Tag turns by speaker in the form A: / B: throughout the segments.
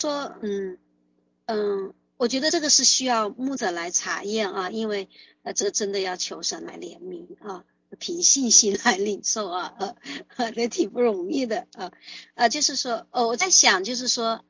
A: 说，我觉得这个是需要牧者来查验啊，因为这个真的要求神来怜悯啊，凭信心来领受啊，这挺不容易的就是说，我在想，就是说，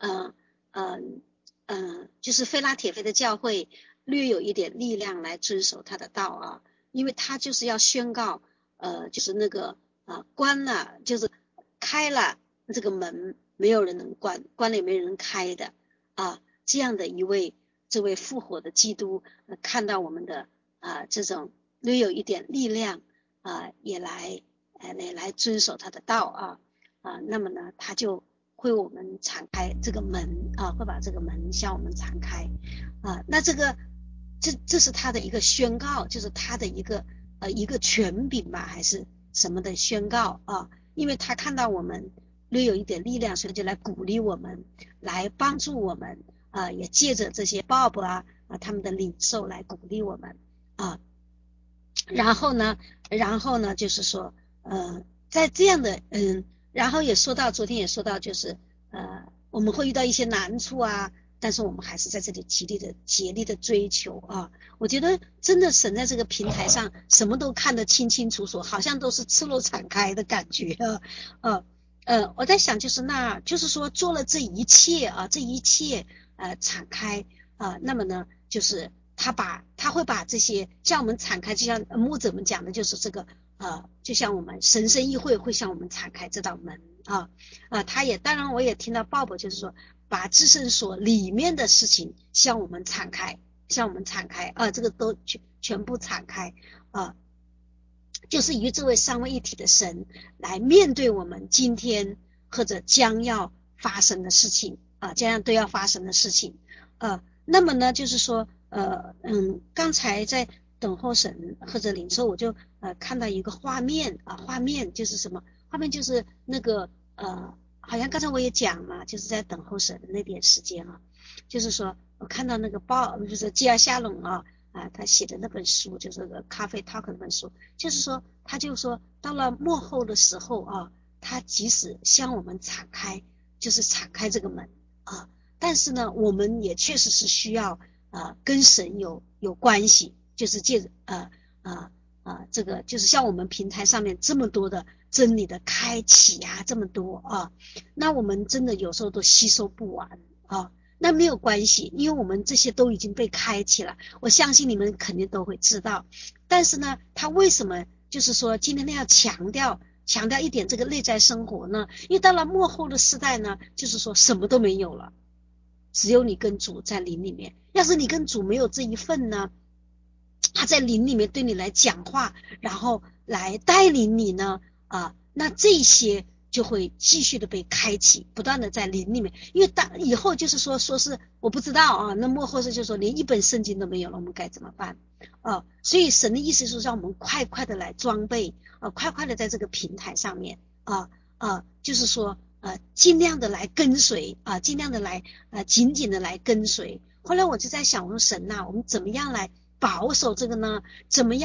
A: 就是非拉铁非的教会略有一点力量来遵守他的道啊，因为他就是要宣告，就是那个关了，就是开了这个门，没有人能关，关了也没有人能开的这样的这位复活的基督，看到我们的这种略有一点力量也来遵守他的道那么呢，他就会我们敞开这个门会把这个门向我们敞开那这是他的一个宣告，就是他的一个权柄吧，还是什么的宣告因为他看到我们略有一点力量，所以就来鼓励我们，来帮助我们也借着这些 Bob 他们的领受来鼓励我们然后呢就是说在这样的然后也说到昨天也说到就是我们会遇到一些难处但是我们还是在这里竭力的追求我觉得真的神在这个平台上什么都看得清清楚楚，好像都是赤裸敞开的感觉我在想就是那就是说做了这一切敞开那么呢就是他会把这些向我们敞开，就像牧者们讲的就是这个就像我们神圣议会会向我们敞开这道门他也当然我也听到鲍就是说把至圣所里面的事情向我们敞开这个都全部敞开就是与这位三位一体的神来面对我们今天或者将要发生的事情将要都要发生的事情那么呢就是说刚才在等候神或者领受我就看到一个画面画面就是什么画面就是那个好像刚才我也讲了，就是在等候神的那点时间就是说我看到那个就是基尔夏隆他写的那本书，就是那个咖啡 talk 那本书，就是说他就说到了末后的时候他即使向我们敞开，就是敞开这个门但是呢我们也确实是需要跟神有关系，就是借着这个就是像我们平台上面这么多的真理的开启这么多那我们真的有时候都吸收不完那没有关系，因为我们这些都已经被开启了，我相信你们肯定都会知道。但是呢，他为什么就是说今天要强调一点这个内在生活呢？因为到了末后的时代呢，就是说什么都没有了，只有你跟主在灵里面。要是你跟主没有这一份呢，他在灵里面对你来讲话，然后来带领你呢那这些就会继续的被开启，不断的在灵里面。因为以后就是说是我不知道那末后是就是说连一本圣经都没有了，我们该怎么办所以神的意思是让我们快快的来装备快快的在这个平台上面就是说尽量的来跟随尽量的来紧紧的来跟随。后来我就在想，我说神我们怎么样来保守这个呢？怎么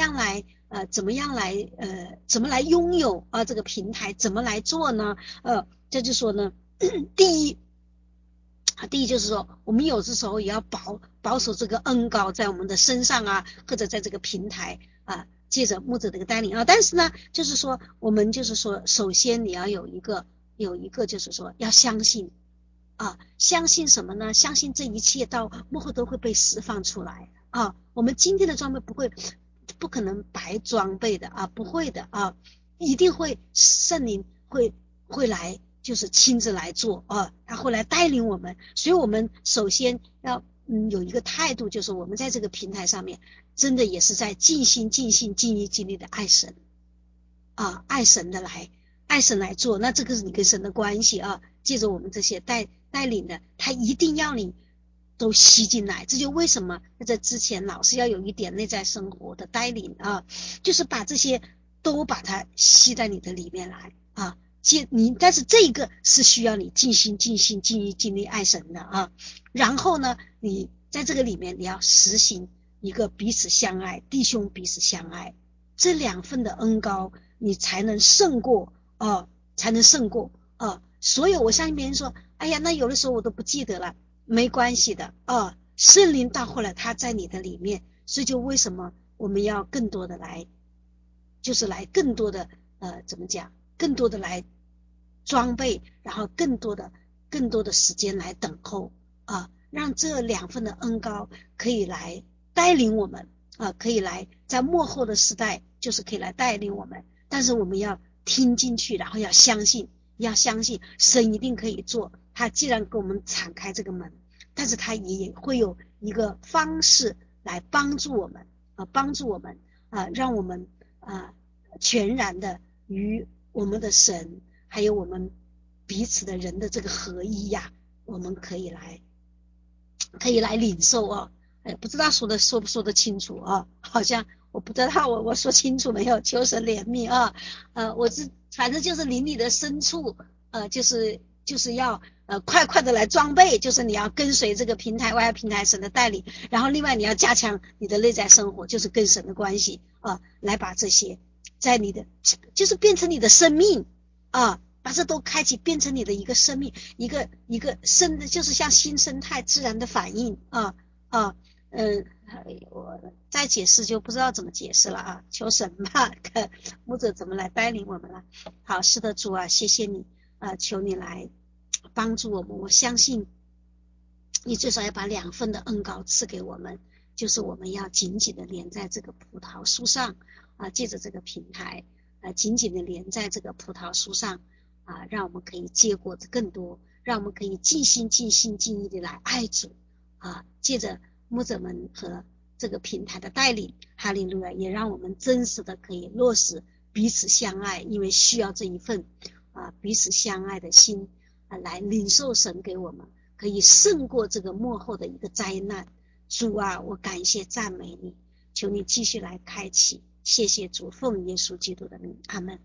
A: 来拥有这个平台？怎么来做呢？这就说呢，第一就是说，我们有的时候也要保守这个恩膏在我们的身上或者在这个平台借着牧者的一个带领但是呢，就是说我们就是说，首先你要有一个就是说要相信相信什么呢？相信这一切到幕后都会被释放出来我们今天的装备不可能白装备的不会的一定会圣灵会来就是亲自来做他会来带领我们。所以我们首先要有一个态度，就是我们在这个平台上面真的也是在尽心尽性尽意尽力的爱神爱神来做。那这个是你跟神的关系借着我们这些带领的，他一定要你都吸进来。这就为什么在之前老是要有一点内在生活的带领就是把这些都把它吸在你的里面来但是这个是需要你尽心尽性尽意尽力爱神的然后呢，你在这个里面你要实行一个彼此相爱，弟兄彼此相爱，这两份的恩膏你才能胜过所有我相信别人说，哎呀，那有的时候我都不记得了，没关系的圣灵到后来他在你的里面，所以就为什么我们要更多的来，就是来更多的怎么讲，更多的来装备，然后更多的时间来等候让这2份的恩膏可以来带领我们可以来在末后的时代，就是可以来带领我们，但是我们要听进去，然后要相信神一定可以做，他既然给我们敞开这个门，但是他也会有一个方式来帮助我们让我们全然的与我们的神还有我们彼此的人的这个合一我们可以来领受不知道说不说得清楚好像我不知道我说清楚没有，求神怜悯反正就是灵里的深处就是要快的来装备，就是你要跟随这个平台外平台神的带领，然后另外你要加强你的内在生活，就是跟神的关系来把这些在你的就是变成你的生命把这都开启，变成你的一个生命，一个生的，就是像新生态自然的反应我再解释就不知道怎么解释了求神吧，看牧者怎么来带领我们了。好，是的，主谢谢你求你来帮助我们，我相信你最少要把2份的恩膏赐给我们，就是我们要紧紧的连在这个葡萄树上借着这个平台紧紧的连在这个葡萄树上让我们可以结果子更多，让我们可以尽心尽意的来爱主借着牧者们和这个平台的带领，哈利路亚，也让我们真实的可以落实彼此相爱，因为需要这一份彼此相爱的心来领受神给我们可以胜过这个末后的一个灾难。主我感谢赞美你，求你继续来开启，谢谢主，奉耶稣基督的名，阿们。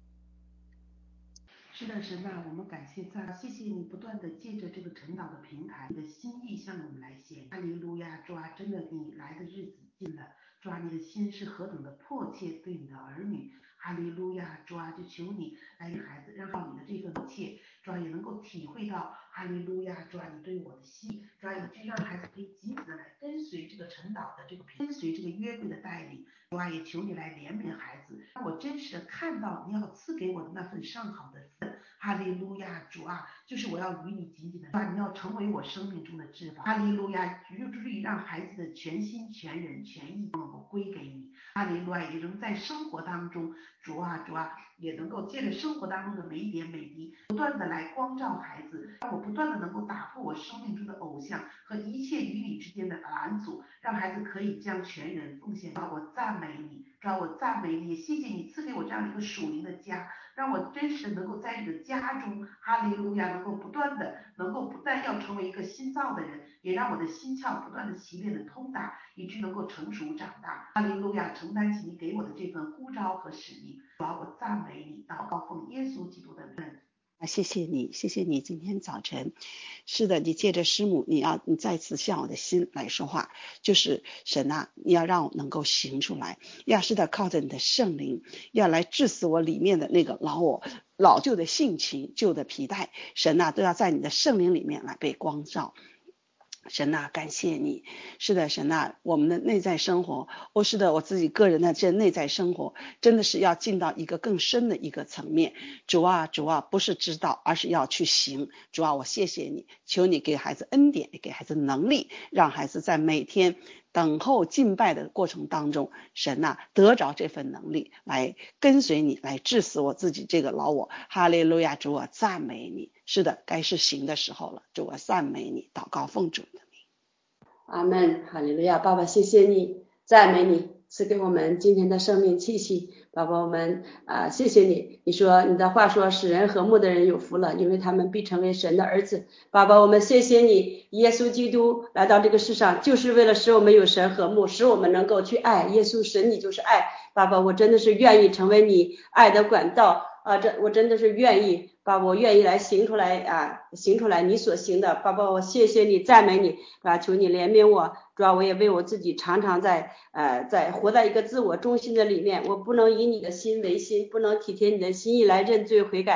B: 是的，神我们感谢谢谢你不断的借着这个晨祷的平台，你的心意向我们来显。哈利路亚，主真的你来的日子近了，主你的心是何等的迫切对你的儿女。哈利路亚，主就求你来给孩子，让你的这份迫切，主也能够体会到哈利路亚，主你对我的心，主以至让孩子可以紧紧的来跟随这个晨祷的跟随这个约柜的带领。主也求你来怜悯孩子，让我真实的看到你要赐给我的那份上好的份。哈利路亚，主就是我要与你紧紧的你要成为我生命中的至宝。哈利路亚，就是让孩子的全心全人全意能够归给你。哈利路亚，也能在生活当中，主也能够借着生活当中的每一点每滴，不断的来光照孩子，让我不断的能够打破我生命中的偶像和一切与你之间的拦阻，让孩子可以将全人奉献。我赞美你，我赞美你，谢谢你赐给我这样一个属灵的家，让我真实的能够在你的家中，哈利路亚，能够不但要成为一个新造的人，也让我的心窍不断的习练的通达，以致能够成熟长大。哈利路亚，承担起你给我的这份呼召和使命。我赞美你，祷告奉耶稣基督的名。
C: 谢谢你，谢谢你今天早晨，是的，你借着师母，你再次向我的心来说话，就是神你要让我能够行出来，要是的靠着你的圣灵，要来治死我里面的那个老旧的性情、旧的皮带，神都要在你的圣灵里面来被光照。神感谢你，是的，神我们的内在生活，是的，我自己个人的这内在生活，真的是要进到一个更深的一个层面。主不是知道，而是要去行。主我谢谢你，求你给孩子恩典，给孩子能力，让孩子在每天等候敬拜的过程当中，神得着这份能力，来跟随你，来治死我自己这个老我。哈利路亚，主赞美你。是的，该是行的时候了，主赞美你，祷告奉主的名。
D: 阿们，哈利路亚，爸爸谢谢你，赞美你，赐给我们今天的生命气息。爸爸我们谢谢你，你说你的话说使人和睦的人有福了，因为他们必成为神的儿子。爸爸我们谢谢你，耶稣基督来到这个世上就是为了使我们有神和睦，使我们能够去爱。耶稣神你就是爱，爸爸我真的是愿意成为你爱的管道我真的是愿意，爸爸我愿意来行出来行出来你所行的。爸爸我谢谢你，赞美你求你怜悯我，主要我也为我自己常常在活在一个自我中心的里面，我不能以你的心为心，不能体贴你的心意来认罪悔改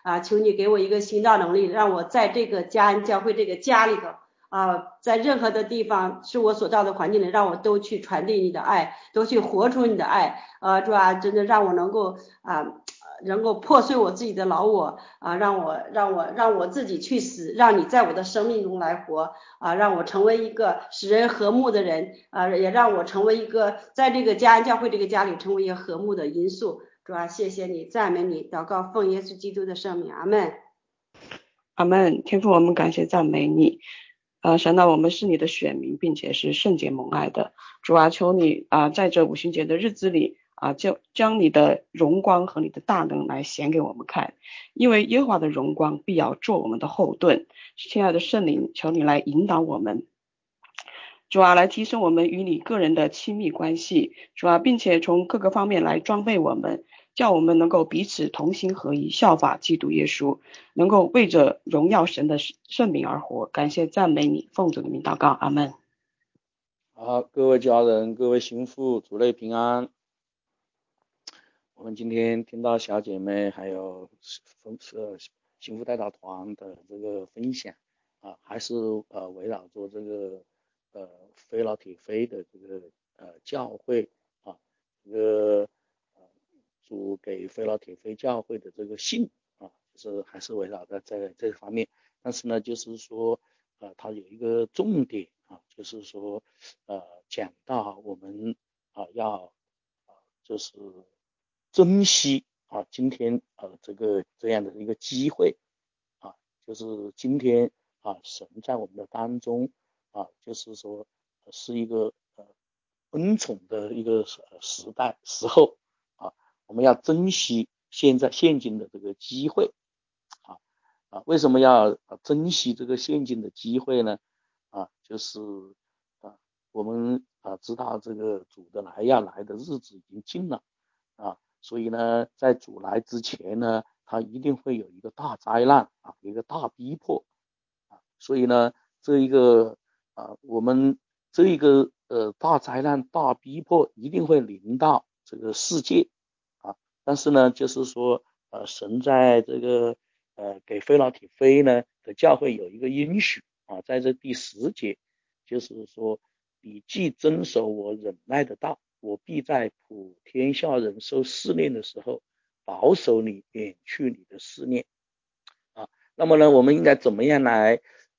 D: 求你给我一个行道能力，让我在这个嘉恩教会这个家里头在任何的地方是我所到的环境里，让我都去传递你的爱，都去活出你的爱。主啊，真的让我能够破碎我自己的老我让我自己去死，让你在我的生命中来活让我成为一个使人和睦的人也让我成为一个在这个嘉恩教会这个家里成为一个和睦的因素。主啊，谢谢你，赞美你，祷告奉耶稣基督的圣名，阿们。
C: 阿们。天父，我们感谢赞美你。神啊，我们是你的选民，并且是圣洁蒙爱的。主啊，求你在这五旬节的日子里就将你的荣光和你的大能来显给我们看，因为耶和华的荣光必要做我们的后盾。亲爱的圣灵，求你来引导我们，主啊，来提升我们与你个人的亲密关系，主啊，并且从各个方面来装备我们，叫我们能够彼此同心合一，效法基督耶稣，能够为着荣耀神的圣名而活。感谢赞美你，奉主的名祷告，阿们。
E: 好，各位家人，各位心腹，主内平安。我们今天听到小姐妹还有心腹代祷团的这个分享还是围绕着这个菲劳铁菲的这个教会这个主给菲劳铁菲教会的这个信就是还是围绕在这方面。但是呢，就是说它有一个重点就是说讲到我们要就是珍惜今天这样的一个机会就是今天神在我们的当中就是说是一个恩宠的一个时候我们要珍惜现今的这个机会为什么要珍惜这个现今的机会呢就是我们知道这个主的要来的日子已经近了所以呢，在主来之前呢，他一定会有一个大灾难一个大逼迫所以呢，这一个我们这一个大灾难、大逼迫一定会临到这个世界但是呢，就是说神在这个给菲劳铁菲呢的教会有一个应许在这第10节，就是说你既遵守我忍耐的道，我必在普天下人受试炼的时候保守你，免去你的试炼那么呢，我们应该怎么样来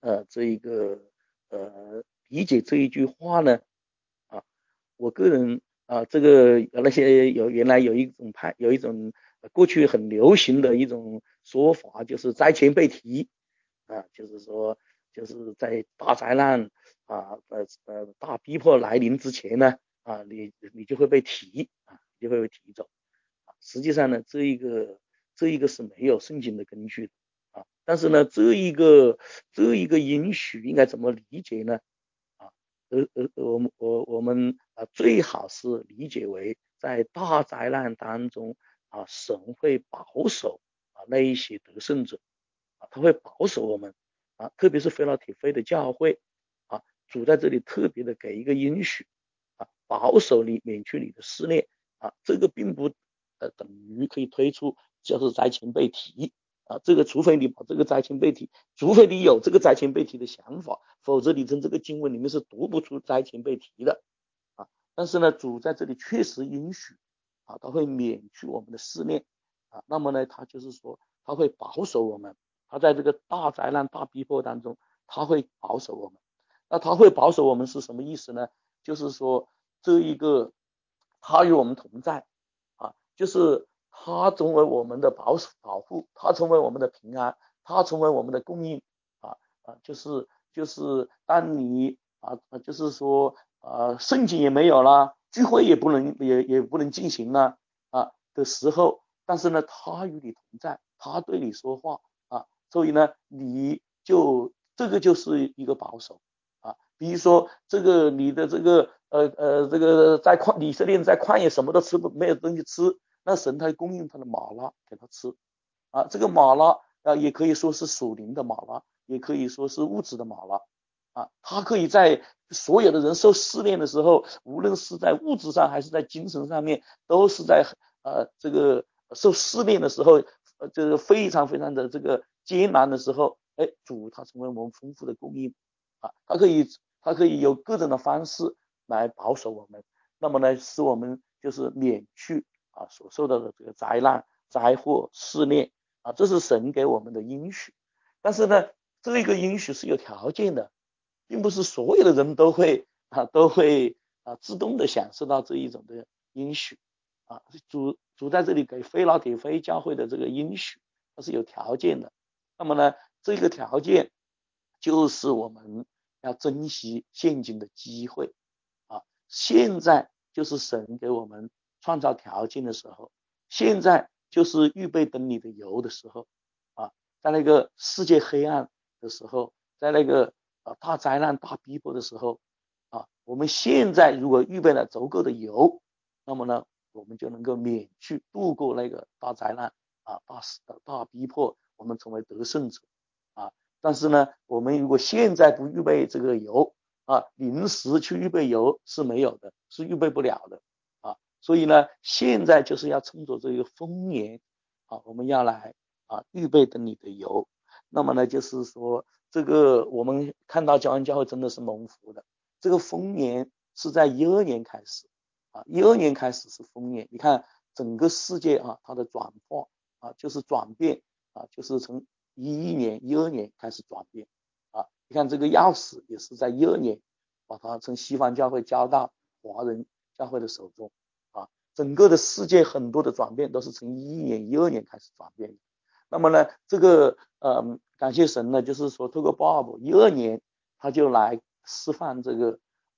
E: 理解这一句话呢我个人这个那些原来有一种过去很流行的一种说法，就是灾前备提就是说就是在大灾难大逼迫来临之前呢你就会被提就会被提走实际上呢这一个是没有圣经的根据的但是呢这一个应许应该怎么理解呢我们最好是理解为在大灾难当中神会保守那一些得胜者他会保守我们特别是菲劳铁菲的教会主在这里特别的给一个应许保守你，免去你的试炼这个并不等于可以推出就是灾前备提这个除非你把这个灾前备提，除非你有这个灾前备提的想法，否则你从这个经文里面是读不出灾前备提的但是呢，主在这里确实允许他会免去我们的试炼那么呢，他就是说他会保守我们，他在这个大灾难、大逼迫当中，他会保守我们。那他会保守我们是什么意思呢？就是说这一个他与我们同在就是他成为我们的保护，他成为我们的平安，他成为我们的供应就是当你就是说圣经也没有了，聚会也不能进行了的时候，但是呢他与你同在，他对你说话所以呢这个就是一个保守比如说这个你的这个在以色列在旷野什么都吃不没有东西吃，那神他供应他的玛拉给他吃这个玛拉也可以说是属灵的玛拉，也可以说是物质的玛拉他可以在所有的人受试炼的时候，无论是在物质上还是在精神上面，都是在这个受试炼的时候这个非常非常的这个艰难的时候，主他成为我们丰富的供应啊，他可以有各种的方式来保守我们，那么呢，使我们就是免去啊所受到的这个灾难、灾祸、试炼啊，这是神给我们的应许。但是呢，这个应许是有条件的，并不是所有的人都会自动的享受到这一种的应许啊。主在这里给菲拉铁非教会的这个应许，它是有条件的。那么呢，这个条件就是我们要珍惜现今的机会啊。现在就是神给我们创造条件的时候，现在就是预备等你的油的时候啊。在那个世界黑暗的时候，在那个大灾难大逼迫的时候啊，我们现在如果预备了足够的油，那么呢，我们就能够免去度过那个大灾难啊，大逼迫，我们成为得胜者啊。但是呢，我们如果现在不预备这个油啊，临时去预备油是没有的，是预备不了的啊。所以呢，现在就是要趁着这个丰年啊，我们要来预备等你的油。那么呢，就是说这个我们看到教恩教会真的是蒙福的，这个丰年是在12年开始啊，12年开始是丰年。你看整个世界啊，它的转化啊，就是转变啊，就是从11年、12年开始转变啊。你看这个钥匙也是在12年把它从西方教会交到华人教会的手中啊。整个的世界很多的转变都是从11年、12年开始转变的。那么呢，这个感谢神呢，就是说透过 Bob 12年他就来释放这个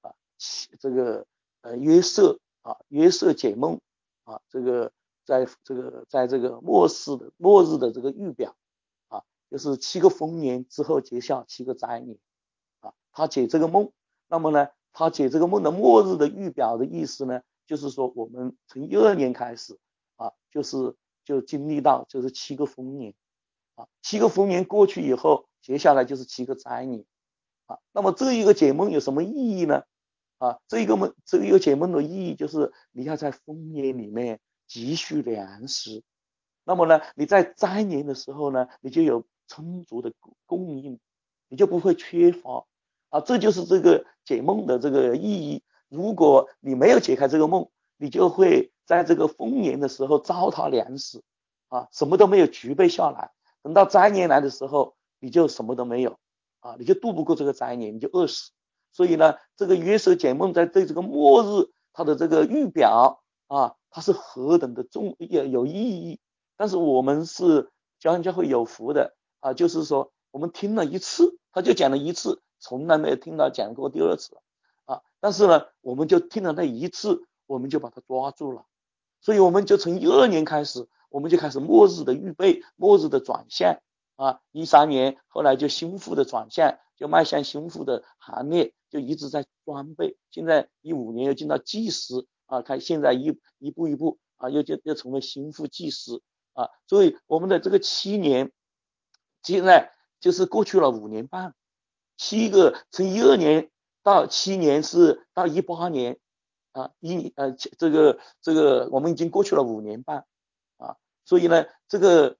E: 约瑟解梦啊，这个在这个末日的这个预表啊，就是7个丰年之后结下7个灾年啊，他解这个梦。那么呢，他解这个梦的末日的预表的意思呢，就是说我们从12年开始啊，就经历到就是7个丰年啊，7个丰年过去以后，接下来就是7个灾年啊。那么这一个解梦有什么意义呢？啊，这一个解梦的意义就是你要在丰年里面积蓄粮食，那么呢，你在灾年的时候呢，你就有充足的供应，你就不会缺乏啊。这就是这个解梦的这个意义。如果你没有解开这个梦，你就会在这个丰年的时候糟蹋粮食啊，什么都没有储备下来。等到灾年来的时候，你就什么都没有啊，你就度不过这个灾年，你就饿死。所以呢，这个约瑟解梦在对这个末日它的这个预表啊，它是何等的有意义。但是我们是教恩教会有福的啊，就是说我们听了一次，他就讲了一次，从来没有听到讲过第二次啊。但是呢，我们就听了那一次，我们就把它抓住了。所以我们就从12年开始，我们就开始末日的预备，末日的转向啊。13年后来就心腹的转向，就迈向心腹的行列，就一直在装备。现在15年又进到祭司啊，看现在一步一步啊，又成为心腹祭司啊。所以我们的这个7年，现在就是过去了5年半，7个从12年到7年是到18年啊，这个我们已经过去了5年半啊。所以呢，这个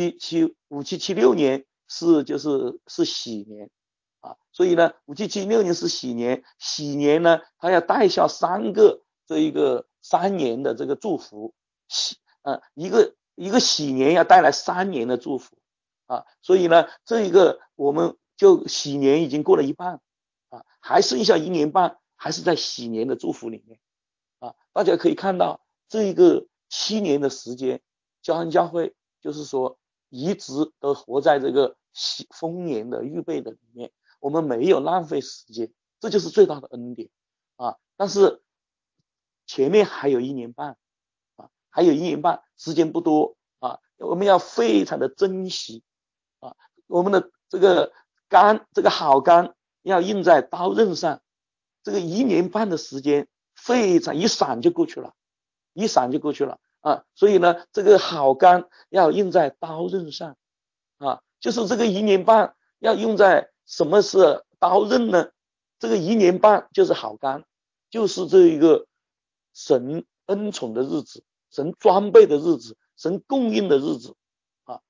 E: 5776年是喜年啊。所以呢，5776年是喜年，喜年呢，它要带下3个这一个3年的这个祝福，一个喜年要带来3年的祝福啊。所以呢，这一个我们就喜年已经过了一半啊，还剩下1年半，还是在喜年的祝福里面啊。大家可以看到这一个7年的时间，教恩教会就是说一直都活在这个丰年的预备的里面，我们没有浪费时间，这就是最大的恩典啊。但是前面还有1年半啊，还有1年半，时间不多啊，我们要非常的珍惜啊，我们的这个好杆要印在刀刃上，这个1年半的时间非常一闪就过去了，一闪就过去了啊。所以呢，这个好杆要印在刀刃上啊，就是这个1年半要用在什么是刀刃呢？这个1年半就是好杆，就是这一个神恩宠的日子，神装备的日子，神供应的日子啊。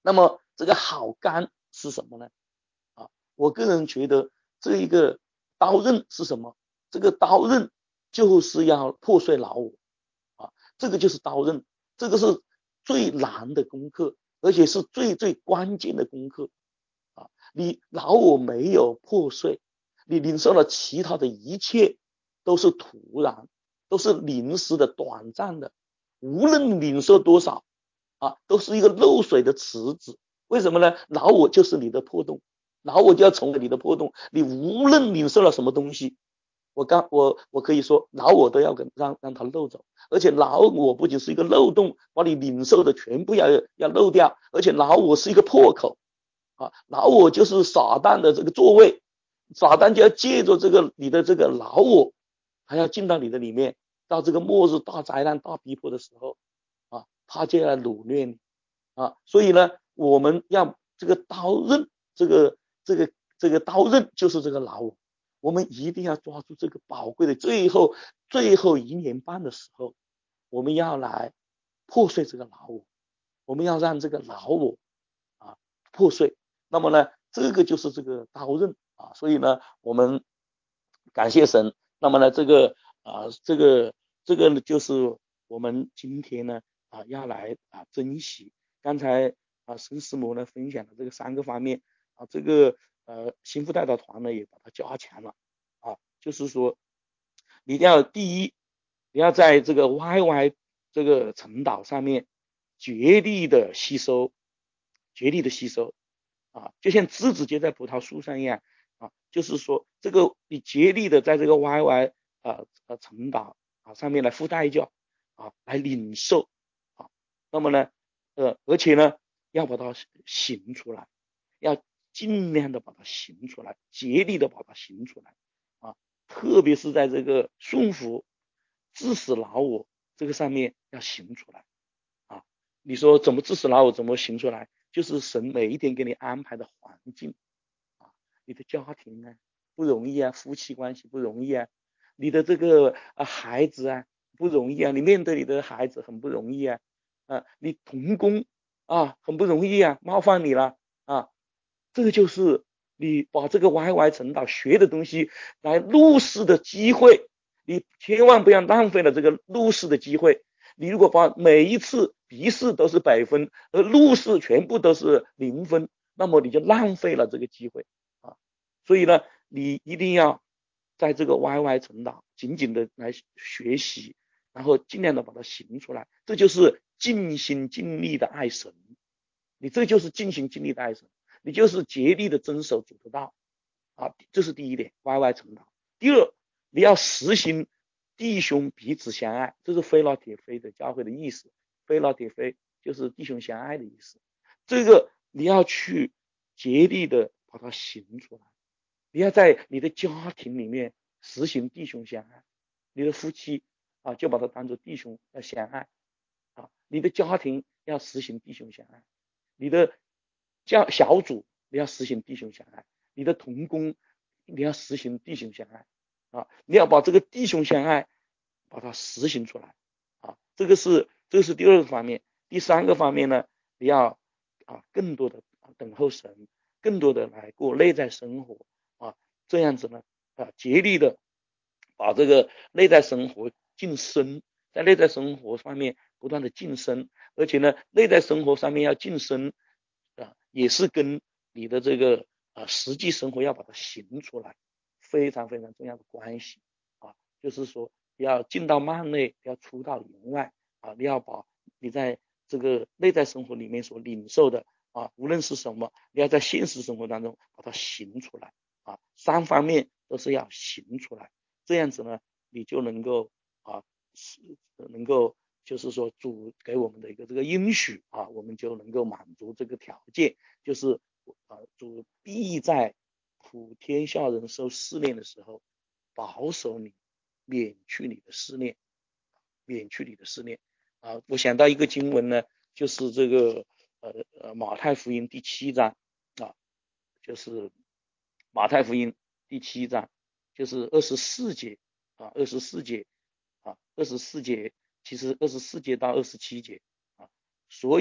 E: 那么这个好杆是什么呢？我个人觉得这一个刀刃是什么？这个刀刃就是要破碎老我这个就是刀刃，这个是最难的功课，而且是最关键的功课你老我没有破碎，你领受了其他的一切都是徒然，都是临时的、短暂的，无论领受多少都是一个漏水的池子。为什么呢？老我就是你的破洞，老我就要成为你的破洞。你无论领受了什么东西，我可以说老我都要让它漏走，而且老我不仅是一个漏洞，把你领受的全部要漏掉，而且老我是一个破口老我就是撒旦的这个座位，撒旦就要借着你的这个老我，他要进到你的里面，到这个末日大灾难大逼迫的时候他就要掳掠你所以呢，我们要这个刀刃，这个刀刃就是这个老我，我们一定要抓住这个宝贵的最后1年半的时候，我们要来破碎这个老我，我们要让这个老我破碎。那么呢，这个就是这个刀刃所以呢，我们感谢神。那么呢，这个就是我们今天呢要来珍惜。刚才沈师母呢分享的这个3个方面这个幸福代祷团呢也把它加强了就是说你一定要第一，你要在这个 YY 这个晨祷上面竭力的吸收就像枝子结在葡萄树上一样就是说这个你竭力的在这个 YY 晨祷上面来付代价来领受那么呢而且呢要把它行出来，要尽量的把它行出来，竭力的把它行出来特别是在这个顺服致死老我这个上面要行出来你说怎么致死老我，怎么行出来？就是神每一天给你安排的环境你的家庭不容易夫妻关系不容易你的这个孩子不容易你面对你的孩子很不容易你同工很不容易冒犯你了这个就是你把这个 YY 晨祷学的东西来入世的机会，你千万不要浪费了这个入世的机会。你如果把每一次笔试都是100分，而入试全部都是0分，那么你就浪费了这个机会所以呢，你一定要在这个 YY 晨祷紧紧的来学习，然后尽量的把它行出来，这就是尽心尽力的爱神。你这就是尽心尽力的爱神，你就是竭力的遵守主的道这是第一点 YY 晨祷。第二，你要实行弟兄彼此相爱，这是非拉铁非的教会的意思，非拉铁非就是弟兄相爱的意思，这个你要去竭力的把它行出来，你要在你的家庭里面实行弟兄相爱，你的夫妻就把它当作弟兄要相爱你的家庭要实行弟兄相爱，你的小组你要实行弟兄相爱，你的同工你要实行弟兄相爱你要把这个弟兄相爱把它实行出来这个是第二个方面。第3个方面呢，你要更多的等候神，更多的来过内在生活这样子呢竭力的把这个内在生活晋升，在内在生活方面不断的晋升，而且呢内在生活上面要晋升也是跟你的这个实际生活要把它行出来非常非常重要的关系就是说要进到幔内，要出到营外你要把你在这个内在生活里面所领受的无论是什么，你要在现实生活当中把它行出来3方面都是要行出来，这样子呢你就能够能够就是说主给我们的一个这个应许我们就能够满足这个条件，就是主必在普天下人受试炼的时候保守你，免去你的试炼我想到一个经文呢，就是这个马太福音第7章就是马太福音第7章就是24节24节其实24节到27节所以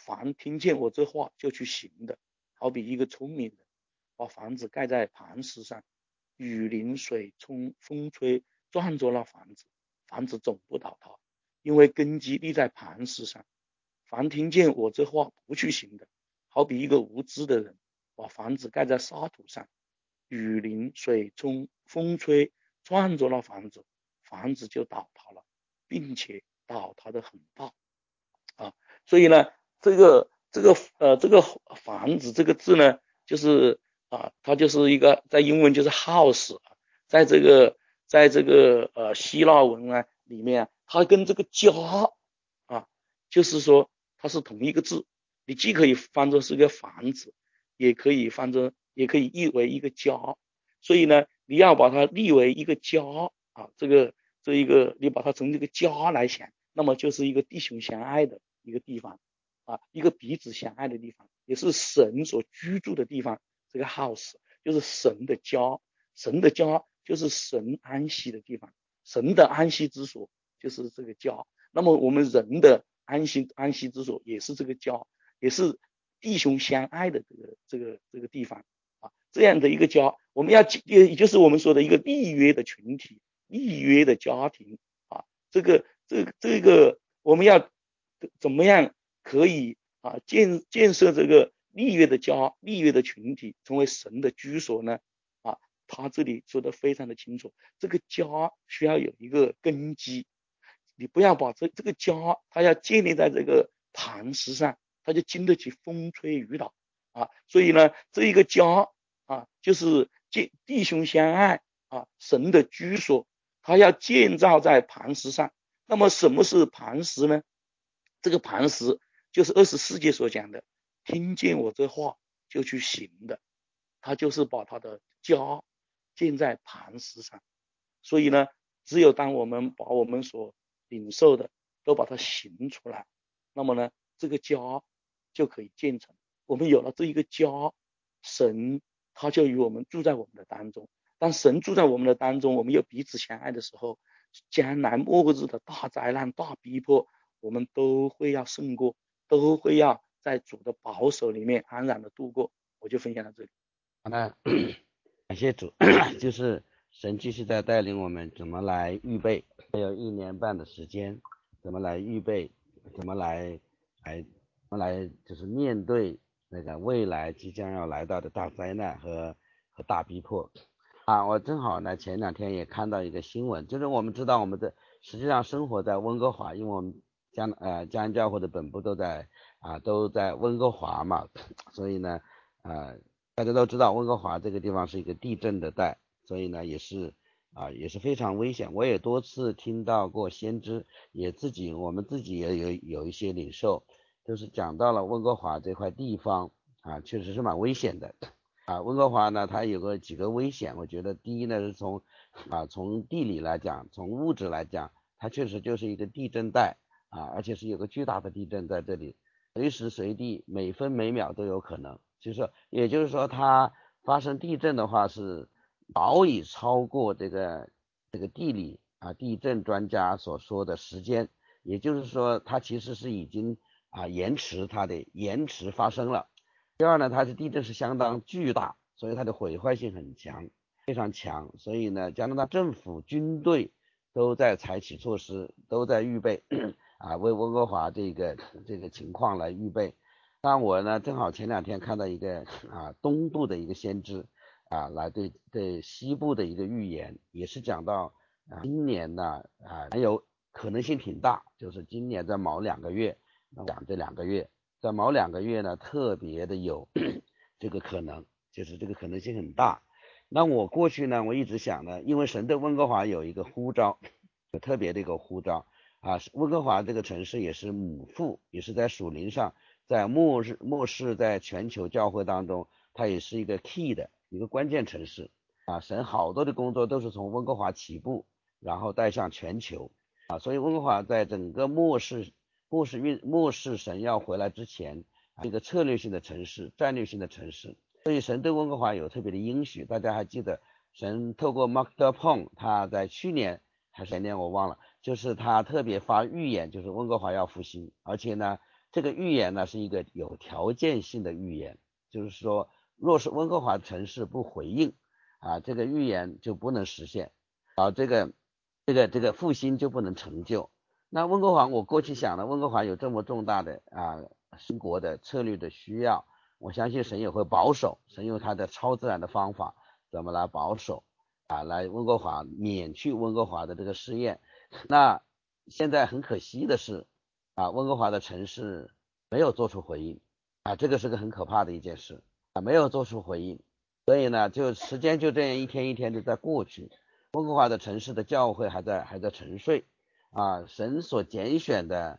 E: 凡听见我这话就去行的，好比一个聪明人把房子盖在磐石上，雨淋水冲风吹撞着了房子，房子总不倒塌，因为根基立在磐石上。凡听见我这话不去行的，好比一个无知的人把房子盖在沙土上，雨淋水冲风吹撞着了房子，房子就倒塌了，并且倒塌的很大啊。所以呢，这个房子这个字呢，就是它就是一个在英文就是 house， 在这个希腊文啊里面，它跟这个家就是说它是同一个字，你既可以翻作是个房子，也可以译为一个家。所以呢，你要把它立为一个家这一个你把它从这个家来想，那么就是一个弟兄相爱的一个地方一个彼此相爱的地方，也是神所居住的地方。这个 house 就是神的家，神的家就是神安息的地方，神的安息之所就是这个家。那么我们人的安息之所也是这个家，也是弟兄相爱的这个地方这样的一个家，我们也就是我们说的一个立约的群体，立约的家庭这个我们要怎么样可以建设这个立约的家，立约的群体，成为神的居所呢？他这里说的非常的清楚，这个家需要有一个根基，你不要把这个家，它要建立在这个磐石上，它就经得起风吹雨打所以呢，这一个家就是弟兄相爱神的居所，它要建造在磐石上。那么什么是磐石呢？这个磐石就是24节所讲的，听见我这话就去行的，他就是把他的家建在磐石上。所以呢，只有当我们把我们所领受的都把它行出来，那么呢，这个家就可以建成。我们有了这一个家，神他就与我们住在我们的当中。当神住在我们的当中，我们又彼此相爱的时候，将来末日的大灾难、大逼迫，我们都会要胜过，都会要在主的保守里面安然的度过。我就分享到这里。
F: 好的，感谢主，就是神继续在带领我们怎么来预备，还有1年半的时间，怎么来预备，怎么来就是面对那个未来即将要来到的大灾难和大逼迫我正好呢前2天也看到一个新闻，就是我们知道我们实际上生活在温哥华，因为我们江安教会的本部都在温哥华嘛，所以呢大家都知道温哥华这个地方是一个地震的带，所以呢也是非常危险。我也多次听到过先知，我们自己也有一些领受，就是讲到了温哥华这块地方确实是蛮危险的温哥华呢它有几个危险，我觉得第一呢是从地理来讲，从物质来讲，它确实就是一个地震带而且是有个巨大的地震在这里，随时随地每分每秒都有可能，也就是说它发生地震的话是早已超过这个地理地震专家所说的时间，也就是说它其实是已经延迟发生了。第二呢，它的地震是相当巨大，所以它的毁坏性很强，非常强，所以呢加拿大政府军队都在采取措施，都在预备为温哥华这个情况来预备。但我呢正好前2天看到一个东部的一个先知来对西部的一个预言，也是讲到今年呢还有可能性挺大，就是今年在某2个月，讲这2个月，在某2个月呢特别的有这个可能，就是这个可能性很大。那我过去呢我一直想呢，因为神对温哥华有一个呼召，有特别的一个呼召温哥华这个城市也是母父，也是在属灵上，在末世在全球教会当中，它也是一个 key 的一个关键城市神好多的工作都是从温哥华起步，然后带向全球所以温哥华在整个末世神要回来之前一个策略性的城市，战略性的城市，所以神对温哥华有特别的应许。大家还记得神透过 Mark Dupont， 他在去年还是前年我忘了，就是他特别发预言，就是温哥华要复兴，而且呢这个预言呢是一个有条件性的预言，就是说若是温哥华城市不回应这个预言就不能实现，这个复兴就不能成就。那温哥华，我过去想了，温哥华有这么重大的神国的策略的需要，我相信神也会保守，神用他的超自然的方法怎么来保守来温哥华免去温哥华的这个试验。那现在很可惜的是温哥华的城市没有做出回应这个是个很可怕的一件事没有做出回应，所以呢就时间就这样一天一天的在过去，温哥华的城市的教会还在沉睡神所拣选的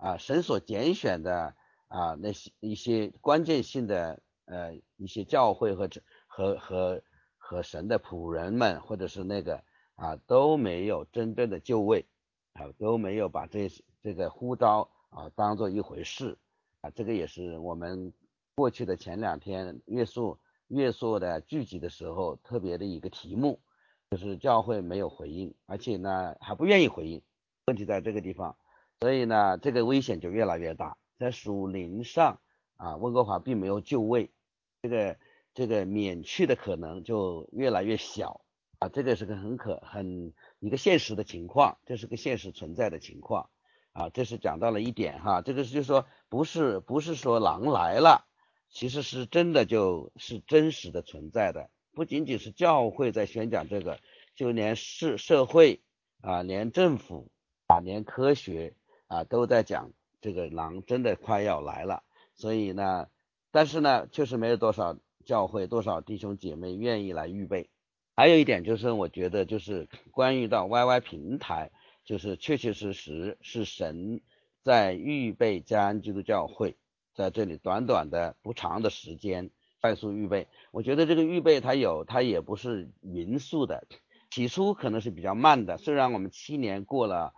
F: 那些一些关键性的一些教会和神的仆人们，或者是那个都没有真正的就位都没有把这个呼召当做一回事这个也是我们过去的前2天月朔的聚集的时候特别的一个题目，就是教会没有回应，而且呢还不愿意回应，问题在这个地方，所以呢这个危险就越来越大。在属灵上温哥华并没有就位，这个免去的可能就越来越小这个是个一个现实的情况，这是个现实存在的情况这是讲到了一点这个就是说不是说狼来了，其实是真的就是真实的存在的，不仅仅是教会在宣讲这个，就连社会连政府连科学都在讲这个狼真的快要来了。所以呢但是呢确实没有多少教会多少弟兄姐妹愿意来预备。还有一点就是我觉得就是关于到 YY 平台，就是确确实实是神在预备嘉安基督教会，在这里短短的不长的时间快速预备。我觉得这个预备它也不是匀速的，起初可能是比较慢的，虽然我们7年过了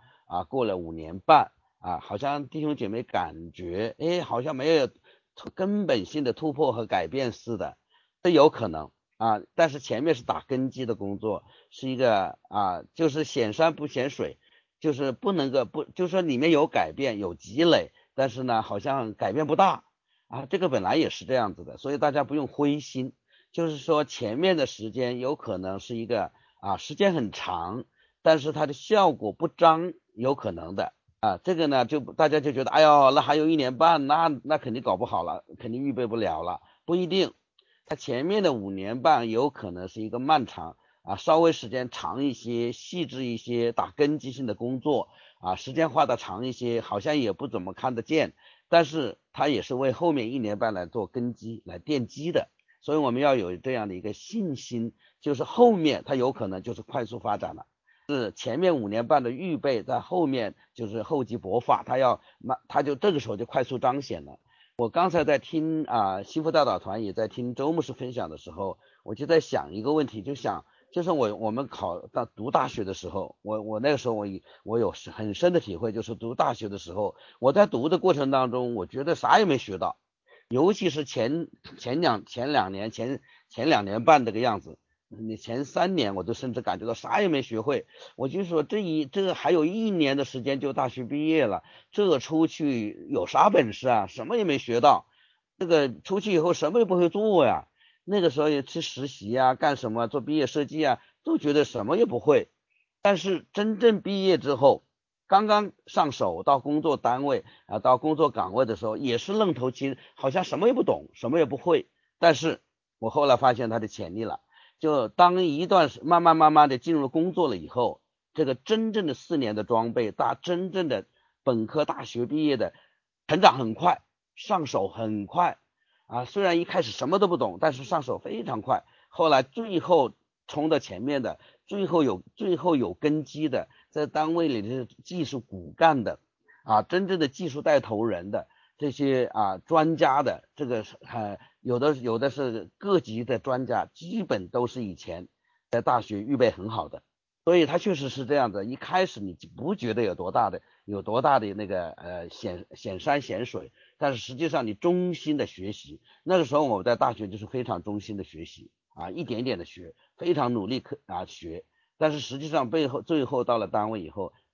F: 5年半好像弟兄姐妹感觉好像没有根本性的突破和改变似的，这有可能但是前面是打根基的工作，是一个就是显山不显水，就是就是说里面有改变有积累，但是呢好像改变不大这个本来也是这样子的，所以大家不用灰心，就是说前面的时间有可能是一个时间很长，但是它的效果不彰，有可能的这个呢就大家就觉得哎呦那还有1年半，那肯定搞不好了，肯定预备不了了，不一定，它前面的5年半有可能是一个漫长稍微时间长一些细致一些打根基性的工作时间花的长一些，好像也不怎么看得见，但是它也是为后面1年半来做根基来奠基的，所以我们要有这样的一个信心，就是后面它有可能就是快速发展了，是前面5年半的预备，在后面就是厚积薄发，它就这个时候就快速彰显了。我刚才在听幸福大导团也在听周牧师分享的时候，我就在想一个问题，就是我们读大学的时候，我那个时候我有很深的体会，就是读大学的时候，我在读的过程当中，我觉得啥也没学到，尤其是前2年前2年半这个样子，你前3年我都甚至感觉到啥也没学会，我就说这还有1年的时间就大学毕业了，这出去有啥本事什么也没学到，这个出去以后什么也不会做呀，那个时候也去实习干什么做毕业设计都觉得什么也不会，但是真正毕业之后，刚刚上手到工作单位到工作岗位的时候，也是愣头青，好像什么也不懂，什么也不会，但是我后来发现他的潜力了，就当一段慢慢的进入工作了以后，这个真正的4年的装备真正的本科大学毕业的成长很快，上手很快虽然一开始什么都不懂，但是上手非常快，后来最后冲到前面的，最后有根基的，在单位里的技术骨干的真正的技术带头人的这些专家的，这个有的是各级的专家，基本都是以前在大学预备很好的，所以他确实是这样的，一开始你不觉得有多大的那个显山显水，但是实际上你衷心的学习，那个时候我在大学就是非常衷心的学习一点一点的学，非常努力学，但是实际上最后到了单位以后，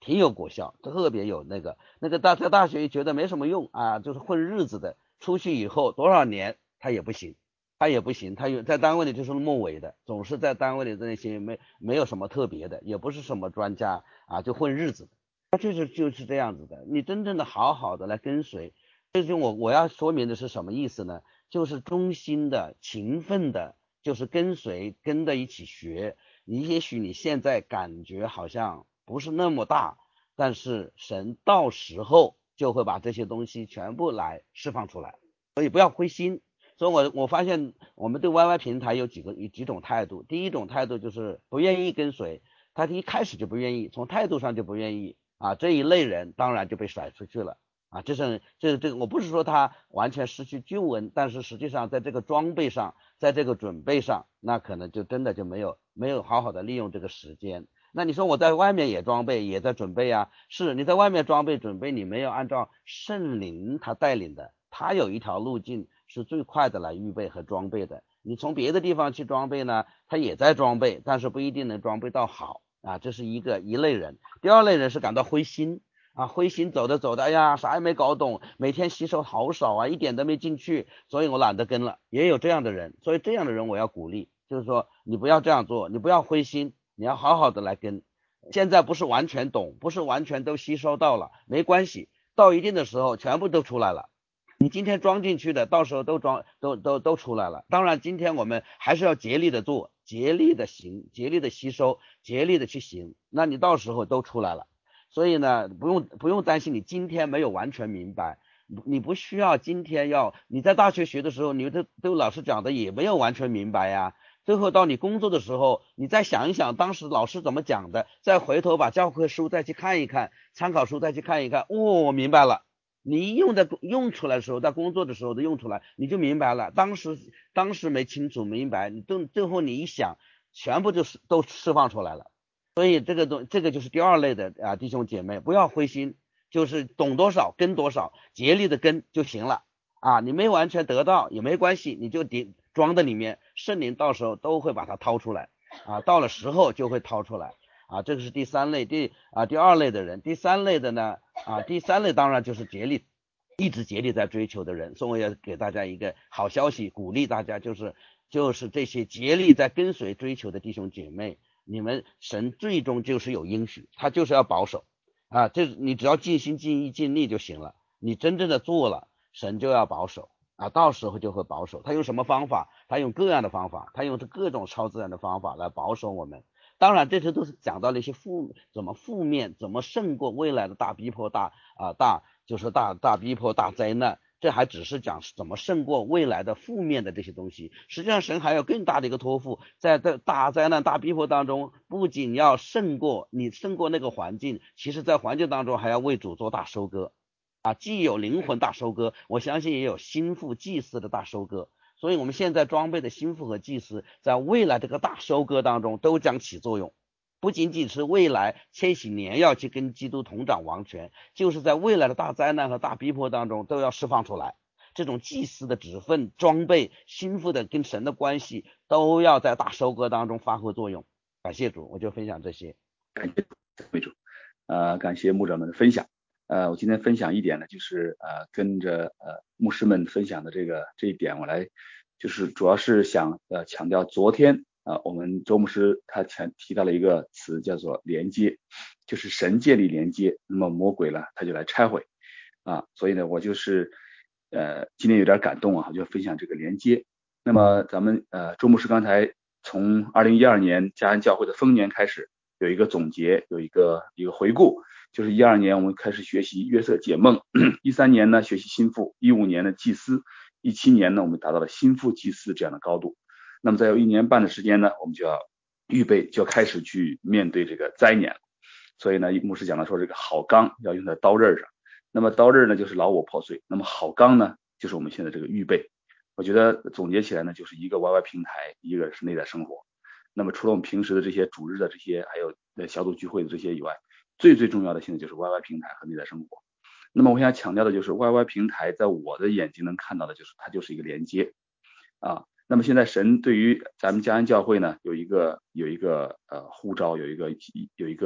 F: 挺有果效，特别有那个在大学觉得没什么用啊，就是混日子的，出去以后多少年他也不行，他在单位里就是末尾的，总是在单位里的那些没有什么特别的，也不是什么专家啊，就混日子的，就是这样子的。你真正的好好的来跟随，这就我要说明的是什么意思呢？就是忠心的、勤奋的，就是跟随跟着一起学。也许你现在感觉好像不是那么大，但是神到时候就会把这些东西全部来释放出来，所以不要灰心。所以我发现我们对 YY 平台有几种态度。第一种态度就是不愿意跟随，他一开始就不愿意，从态度上就不愿意啊，这一类人当然就被甩出去了啊。这个我不是说他完全失去救恩，但是实际上在这个装备上，在这个准备上，那可能就真的就没有好好的利用这个时间。那你说我在外面也装备也在准备啊，是你在外面装备准备，你没有按照圣灵他带领的，他有一条路径是最快的来预备和装备的。你从别的地方去装备呢，他也在装备，但是不一定能装备到好啊，这是一类人。第二类人是感到灰心啊，灰心走着，哎呀，啥也没搞懂，每天吸收好少啊，一点都没进去，所以我懒得跟了。也有这样的人，所以这样的人我要鼓励，就是说你不要这样做，你不要灰心，你要好好的来跟。现在不是完全懂，不是完全都吸收到了，没关系，到一定的时候全部都出来了。你今天装进去的，到时候都出来了。当然，今天我们还是要竭力的做，竭力的行，竭力的吸收，竭力的去行。那你到时候都出来了。所以呢，不用担心你今天没有完全明白，你不需要今天你在大学学的时候，你都老师讲的也没有完全明白呀。最后到你工作的时候，你再想一想当时老师怎么讲的，再回头把教科书再去看一看，参考书再去看一看，我明白了。你用出来的时候，在工作的时候都用出来，你就明白了。当时没清楚明白，你最后你一想，全部都释放出来了。所以这个就是第二类的啊，弟兄姐妹，不要灰心，就是懂多少跟多少，竭力的跟就行了啊。你没完全得到也没关系，你就装在里面，圣灵到时候都会把它掏出来啊，到了时候就会掏出来啊。这个是第三类，第二类的人。第三类的呢第三类当然就是一直竭力在追求的人。所以我也给大家一个好消息，鼓励大家就是这些竭力在跟随追求的弟兄姐妹，你们神最终就是有应许，他就是要保守啊，这你只要尽心尽意尽力就行了，你真正的做了，神就要保守啊，到时候就会保守。他用什么方法？他用各样的方法，他用各种超自然的方法来保守我们。当然这些都是讲到了一些怎么负面，怎么胜过未来的大逼迫大逼迫大灾难，这还只是讲怎么胜过未来的负面的这些东西。实际上神还有更大的一个托付，在这大灾难大逼迫当中，不仅要胜过那个环境，其实在环境当中还要为主做大收割啊，既有灵魂大收割，我相信也有心腹祭司的大收割。所以我们现在装备的心腹和祭司，在未来这个大收割当中都将起作用，不仅仅是未来千禧年要去跟基督同掌王权，就是在未来的大灾难和大逼迫当中都要释放出来。这种祭司的职分、装备、心腹的跟神的关系，都要在大收割当中发挥作用。感谢主，我就分享这些。
G: 感谢为主，感谢牧者们的分享。我今天分享一点呢，就是跟着牧师们分享的这一点，我来就是主要是想强调昨天我们周牧师他提到了一个词叫做连接，就是神建立连接，那么魔鬼呢他就来拆毁所以呢我就是今天有点感动就分享这个连接。那么咱们周牧师刚才从2012年嘉安教会的丰年开始有一个总结，有一个回顾，就是12年我们开始学习约瑟解梦，13年呢学习心腹，15年的祭司，17年呢我们达到了心腹祭司这样的高度。那么再有1年半的时间呢，我们就要预备，就要开始去面对这个灾年。所以呢牧师讲了说，这个好钢要用在刀刃上，那么刀刃呢就是老我破碎，那么好钢呢就是我们现在这个预备。我觉得总结起来呢，就是一个 YY 平台，一个是内在生活。那么除了我们平时的这些主日的这些，还有小组聚会的这些以外，最重要的现在就是 YY 平台和内在生活。那么我想强调的就是 YY 平台在我的眼睛能看到的就是它就是一个连接那么现在神对于咱们嘉安教会呢有一个呼召，有一个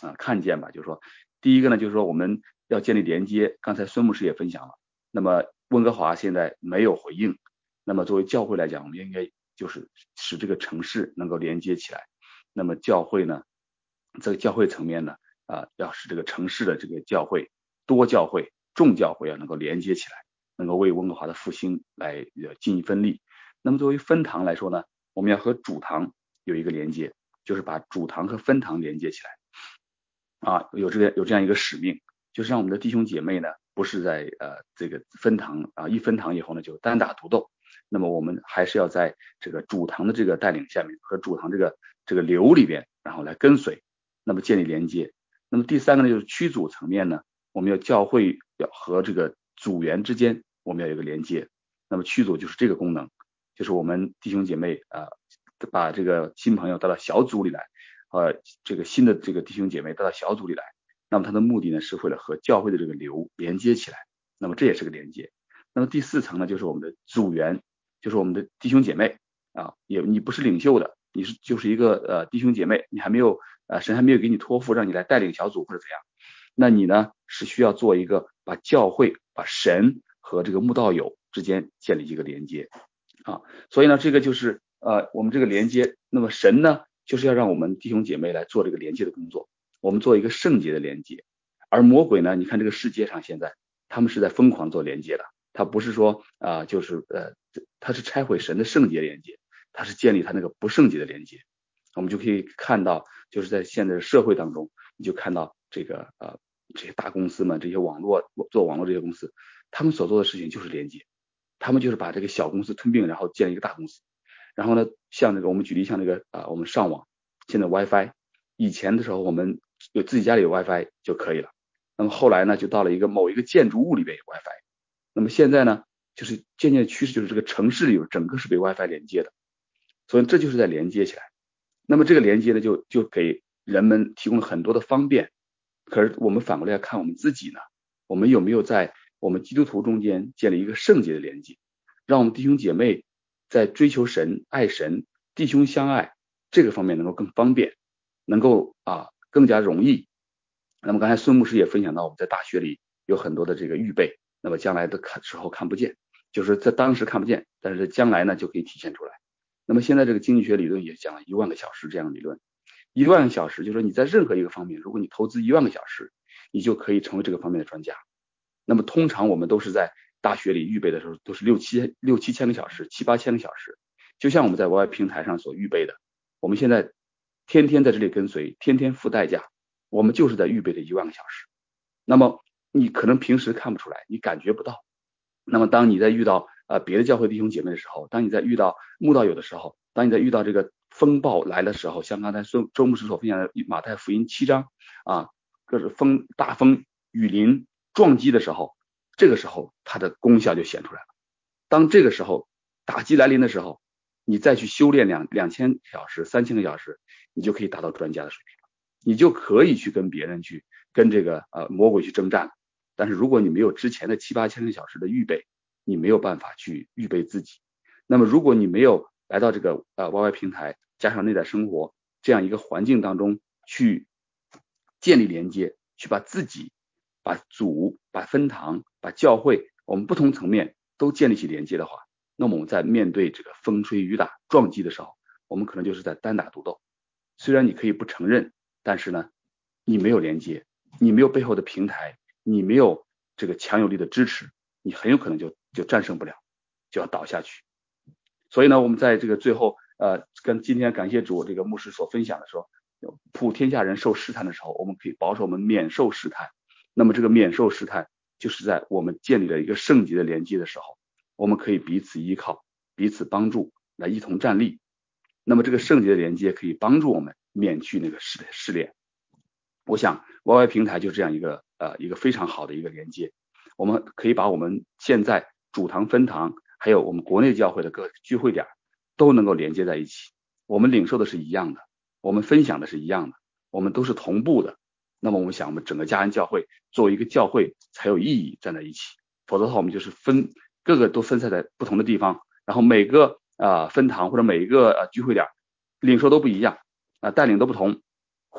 G: 看见吧，就是说第一个呢，就是说我们要建立连接，刚才孙牧师也分享了，那么温哥华现在没有回应，那么作为教会来讲，我们应该就是使这个城市能够连接起来，那么教会呢，这个教会层面呢要使这个城市的这个教会多教会众教会能够连接起来，能够为温哥华的复兴来尽一份力。那么作为分堂来说呢，我们要和主堂有一个连接，就是把主堂和分堂连接起来有这样一个使命，就是让我们的弟兄姐妹呢不是在这个分堂一分堂以后呢就单打独斗，那么我们还是要在这个主堂的这个带领下面和主堂这个流里边，然后来跟随，那么建立连接。那么第三个呢，就是区组层面呢，我们要教会要和这个组员之间我们要有一个连接，那么区组就是这个功能，就是我们弟兄姐妹把这个新朋友带到小组里来，这个新的这个弟兄姐妹带到小组里来，那么它的目的呢是为了和教会的这个流连接起来，那么这也是个连接。那么第四层呢，就是我们的组员，就是我们的弟兄姐妹你不是领袖的，你就是一个弟兄姐妹，你还没有神还没有给你托付让你来带领小组或者怎样，那你呢是需要做一个把教会把神和这个慕道友之间建立一个连接所以呢这个就是我们这个连接，那么神呢就是要让我们弟兄姐妹来做这个连接的工作，我们做一个圣洁的连接，而魔鬼呢，你看这个世界上现在他们是在疯狂做连接的，他不是说他是拆毁神的圣洁连接，他是建立他那个不圣洁的连接。我们就可以看到，就是在现在的社会当中，你就看到这些大公司们，这些做网络这些公司，他们所做的事情就是连接，他们就是把这个小公司吞并，然后建立一个大公司。然后呢，像这个我们举例，像这个我们上网，现在 WiFi， 以前的时候我们有自己家里有 WiFi 就可以了，那么后来呢，就到了某一个建筑物里边有 WiFi， 那么现在呢，就是渐渐的趋势就是这个城市里整个是被 WiFi 连接的，所以这就是在连接起来。那么这个连接呢，就给人们提供了很多的方便。可是我们反过来要看我们自己呢，我们有没有在我们基督徒中间建立一个圣洁的连接，让我们弟兄姐妹在追求神、爱神、弟兄相爱这个方面能够更方便，能够更加容易。那么刚才孙牧师也分享到，我们在大学里有很多的这个预备，那么将来的时候看不见，就是在当时看不见，但是将来呢就可以体现出来。那么现在这个经济学理论也讲了1万个小时这样的理论，1万个小时就是说你在任何一个方面，如果你投资1万个小时，你就可以成为这个方面的专家。那么通常我们都是在大学里预备的时候都是6、7千个小时，7、8千个小时，就像我们在YY平台上所预备的，我们现在天天在这里跟随，天天付代价，我们就是在预备的1万个小时。那么你可能平时看不出来，你感觉不到，那么当你在遇到别的教会弟兄姐妹的时候，当你在遇到慕道友的时候，当你在遇到这个风暴来的时候，像刚才周牧师所分享的马太福音7章各种大风雨淋撞击的时候，这个时候它的功效就显出来了。当这个时候打击来临的时候，你再去修炼2000小时、3000个小时，你就可以达到专家的水平了，你就可以去跟别人去跟这个魔鬼去征战。但是如果你没有之前的7、8千个小时的预备，你没有办法去预备自己。那么如果你没有来到这个YY 平台加上内在生活这样一个环境当中去建立连接，去把自己、把组、把分堂、把教会我们不同层面都建立起连接的话，那么我们在面对这个风吹雨打撞击的时候，我们可能就是在单打独斗。虽然你可以不承认，但是呢，你没有连接，你没有背后的平台，你没有这个强有力的支持，你很有可能就战胜不了，就要倒下去。所以呢，我们在这个最后跟今天感谢主这个牧师所分享的时候，普天下人受试探的时候，我们可以保守我们免受试探。那么这个免受试探就是在我们建立了一个圣洁的连接的时候，我们可以彼此依靠，彼此帮助，来一同站立。那么这个圣洁的连接可以帮助我们免去那个试炼。我想 YY 平台就这样一个非常好的一个连接，我们可以把我们现在主堂、分堂还有我们国内教会的各聚会点都能够连接在一起，我们领受的是一样的，我们分享的是一样的，我们都是同步的。那么我们想我们整个家恩教会作为一个教会才有意义站在一起，否则的话我们就是各个都分散在不同的地方，然后每个分堂或者每一个聚会点领受都不一样带领都不同，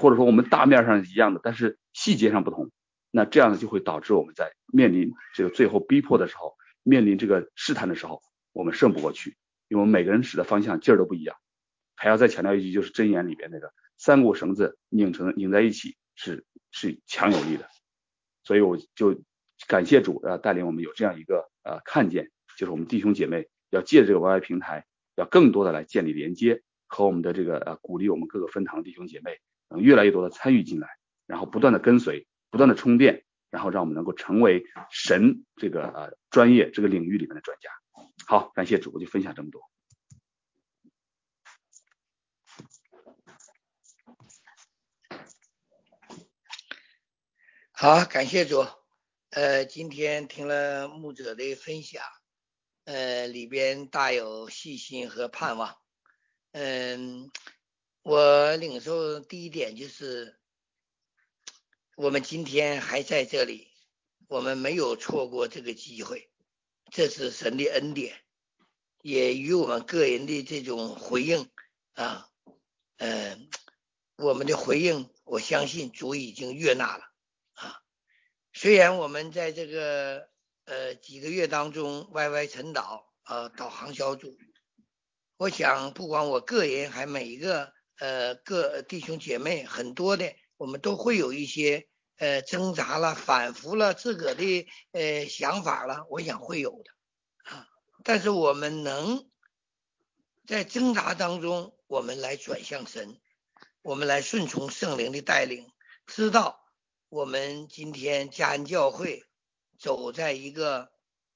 G: 或者说我们大面上一样的，但是细节上不同，那这样呢就会导致我们在面临这个最后逼迫的时候，面临这个试探的时候，我们胜不过去，因为我们每个人使的方向劲儿都不一样。还要再强调一句，就是箴言里边那个3股绳子拧在一起是强有力的。所以我就感谢主带领我们有这样一个看见，就是我们弟兄姐妹要借这个 YY 平台，要更多的来建立连接，和我们的这个鼓励我们各个分堂的弟兄姐妹能越来越多的参与进来，然后不断的跟随，不断的充电，然后让我们能够成为神这个专业这个领域里面的专家。好，感谢主，我就分享这么多。
H: 好，感谢主。今天听了牧者的分享，里边大有信心和盼望。我领受第一点就是，我们今天还在这里，我们没有错过这个机会，这是神的恩典，也与我们个人的这种回应啊，我们的回应，我相信主已经悦纳了。虽然我们在这个几个月当中 YY 晨导导航小组，我想不管我个人还每一个各弟兄姐妹，很多的我们都会有一些挣扎了、反复了自个的想法了，我想会有的但是我们能在挣扎当中，我们来转向神，我们来顺从圣灵的带领，知道我们今天嘉恩教会走在一个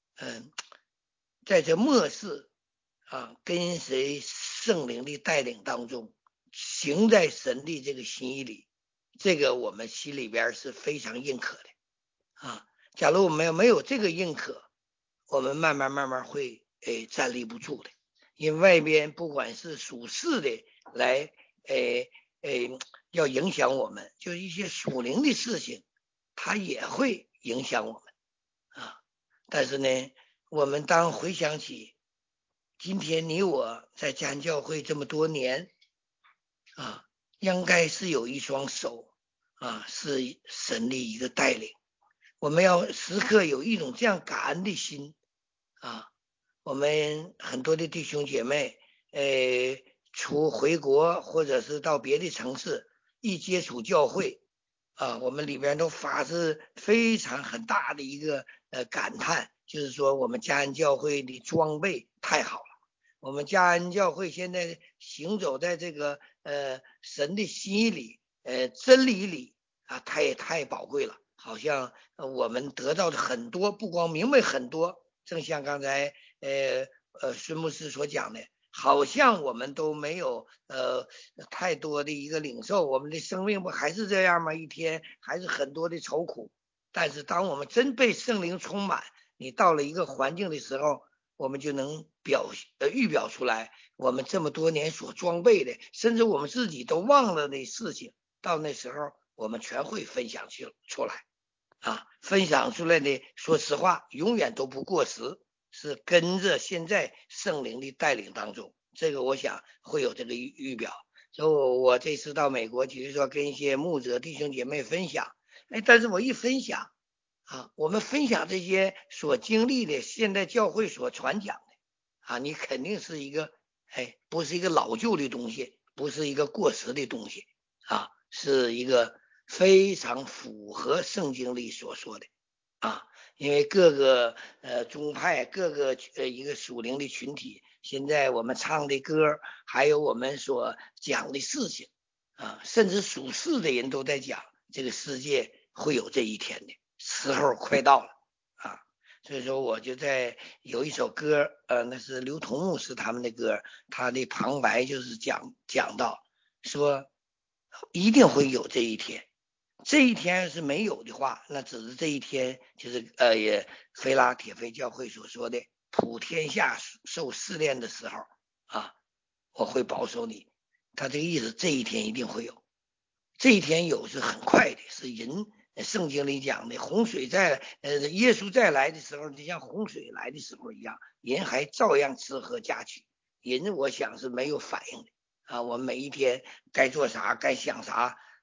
H: 在这末世跟随圣灵的带领当中，行在神的这个心意里，这个我们心里边是非常认可的假如我们没有这个认可，我们慢慢会站立不住的，因为外边不管是属世的来要影响我们，就是一些属灵的事情，它也会影响我们但是呢，我们当回想起今天你我在嘉恩教会这么多年应该是有一双手是神的一个带领，我们要时刻有一种这样感恩的心我们很多的弟兄姐妹除回国或者是到别的城市，一接触教会我们里边都发自非常很大的一个感叹，就是说我们嘉恩教会的装备太好了，我们嘉恩教会现在行走在这个神的心意里真理里太宝贵了，好像我们得到的很多，不光明白很多，正像刚才孙牧师所讲的，好像我们都没有太多的一个领受，我们的生命不还是这样吗？一天还是很多的愁苦，但是当我们真被圣灵充满，你到了一个环境的时候，我们就能预表出来我们这么多年所装备的，甚至我们自己都忘了的事情，到那时候我们全会分享出来分享出来的说实话永远都不过时，是跟着现在圣灵的带领当中，这个我想会有这个预表。所以我这次到美国，就是说跟一些牧者弟兄姐妹分享但是我一分享我们分享这些所经历的现在教会所传讲的你肯定是一个不是一个老旧的东西，不是一个过时的东西是一个非常符合圣经里所说的因为各个宗派，各个一个属灵的群体，现在我们唱的歌，还有我们所讲的事情甚至属世的人都在讲这个世界会有这一天的时候快到了所以说我就在有一首歌那是刘同牧师他们的歌，他的旁白就是讲到说一定会有这一天，这一天是没有的话，那只是这一天就是也菲拉铁非教会所说的普天下受试炼的时候我会保守你，他这个意思这一天一定会有，这一天有是很快的，是人圣经里讲的洪水耶稣再来的时候就像洪水来的时候一样，人还照样吃喝嫁娶，人我想是没有反应的我们每一天该做啥该想啥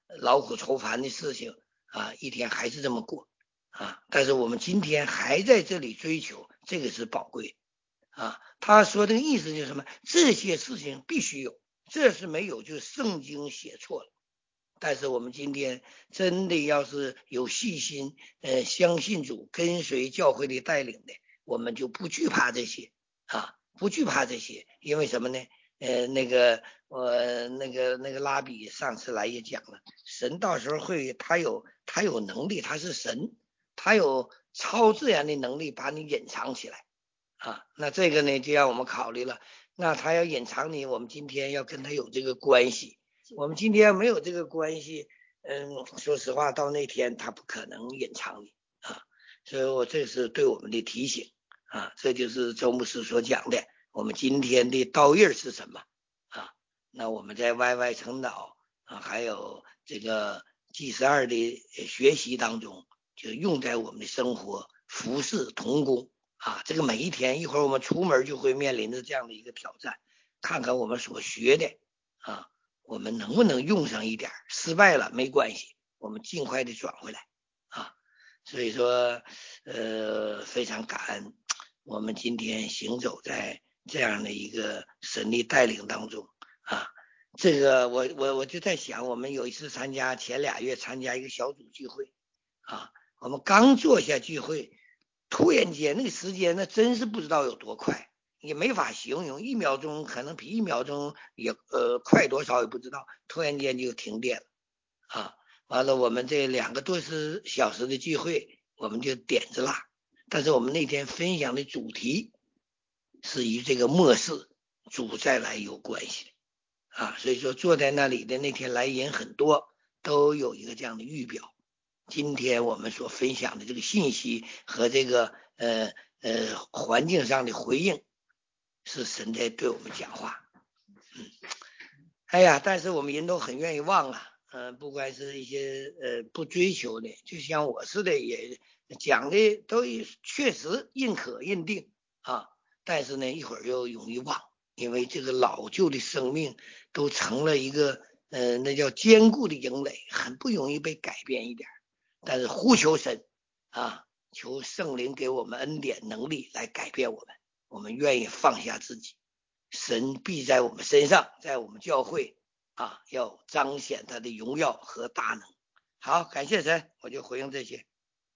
H: 劳苦愁烦的事情啊，一天还是这么过啊。但是我们今天还在这里追求，这个是宝贵啊。他说这个意思就是什么？这些事情必须有，这是没有就圣经写错了。但是我们今天真的要是有细心，相信主，跟随教会的带领的，我们就不惧怕这些啊，不惧怕这些，因为什么呢？那个拉比上次来也讲了，神到时候他有能力，他是神，他有超自然的能力把你隐藏起来啊。那这个呢，就让我们考虑了，那他要隐藏你，我们今天要跟他有这个关系。我们今天没有这个关系，说实话，到那天他不可能隐藏你啊，所以我这是对我们的提醒啊，这就是周牧师所讲的，我们今天的道印是什么啊？那我们在 YY 晨祷啊，还有这个 G12的学习当中，就用在我们的生活、服侍、同工啊，这个每一天，一会儿我们出门就会面临着这样的一个挑战，看看我们所学的啊。我们能不能用上一点？失败了没关系，我们尽快的转回来啊。所以说，非常感恩我们今天行走在这样的一个神力带领当中啊。这个我就在想，我们有一次前2月参加一个小组聚会啊，我们刚坐下聚会，突然间那个时间那真是不知道有多快。也没法形容，1秒钟可能比1秒钟也快多少也不知道，突然间就停电了啊！完了，我们这2个多小时的聚会，我们就点着蜡，但是我们那天分享的主题是与这个末世主再来有关系啊，所以说坐在那里的那天来人很多，都有一个这样的预表。今天我们所分享的这个信息和这个环境上的回应。是神在对我们讲话，哎呀，但是我们人都很愿意忘啊，不管是一些不追求的，就像我似的，也讲的都确实认可认定啊，但是呢，一会儿又容易忘，因为这个老旧的生命都成了一个那叫坚固的营垒，很不容易被改变一点。但是呼求神啊，求圣灵给我们恩典能力来改变我们。我们愿意放下自己，神必在我们身上，在我们教会啊，要彰显他的荣耀和大能。好，感谢神，我就回应这些。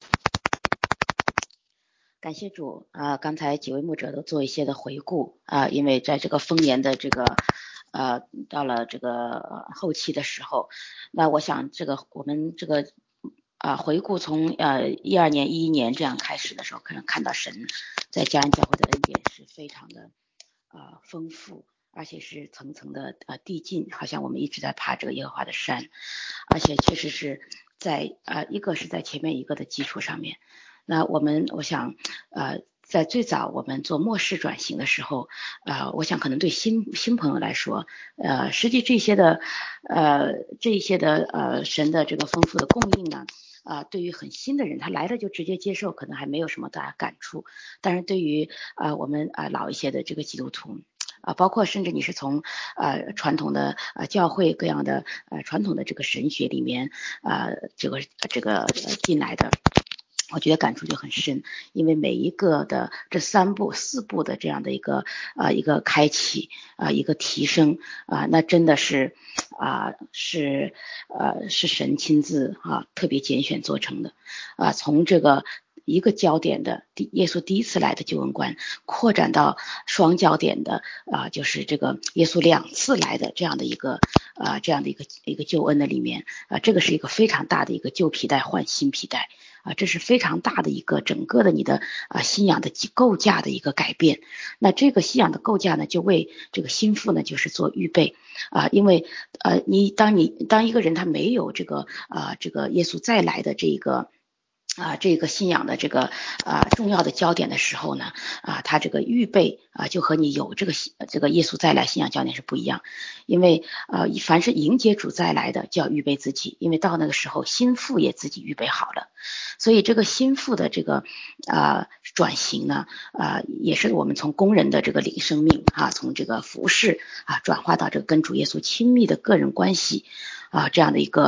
I: 感谢主啊！刚才几位牧者都做一些的回顾啊，因为在这个丰年的这个到了这个后期的时候，那我想这个我们这个回顾从12年11年这样开始的时候，可能看到神在嘉安教会的恩典是非常的丰富，而且是层层的递进，好像我们一直在爬这个耶和华的山，而且确实是在一个是在前面一个的基础上面。那我想在最早我们做末世转型的时候，我想可能对新朋友来说，实际这些的神的这个丰富的供应呢，对于很新的人，他来了就直接接受，可能还没有什么大感触。但是对于我们老一些的这个基督徒，包括甚至你是从传统的教会各样的传统的这个神学里面这个进来的。我觉得感触就很深，因为每一个的这3步4步的这样的一个开启一个提升那真的是是神亲自特别拣选做成的从这个一个焦点的耶稣第一次来的救恩观，扩展到双焦点的就是这个耶稣2次来的这样的一个救恩的里面这个是一个非常大的一个旧皮带换新皮带这是非常大的一个整个的你的信仰的构架的一个改变。那这个信仰的构架呢，就为这个心腹呢就是做预备因为当一个人他没有这个耶稣再来的这个信仰的这个重要的焦点的时候呢他这个预备就和你有这个耶稣再来信仰焦点是不一样。因为凡是迎接主再来的就要预备自己，因为到那个时候心腹也自己预备好了。所以这个心腹的这个转型呢也是我们从工人的这个领生命从这个服侍转化到这个跟主耶稣亲密的个人关系这样的一个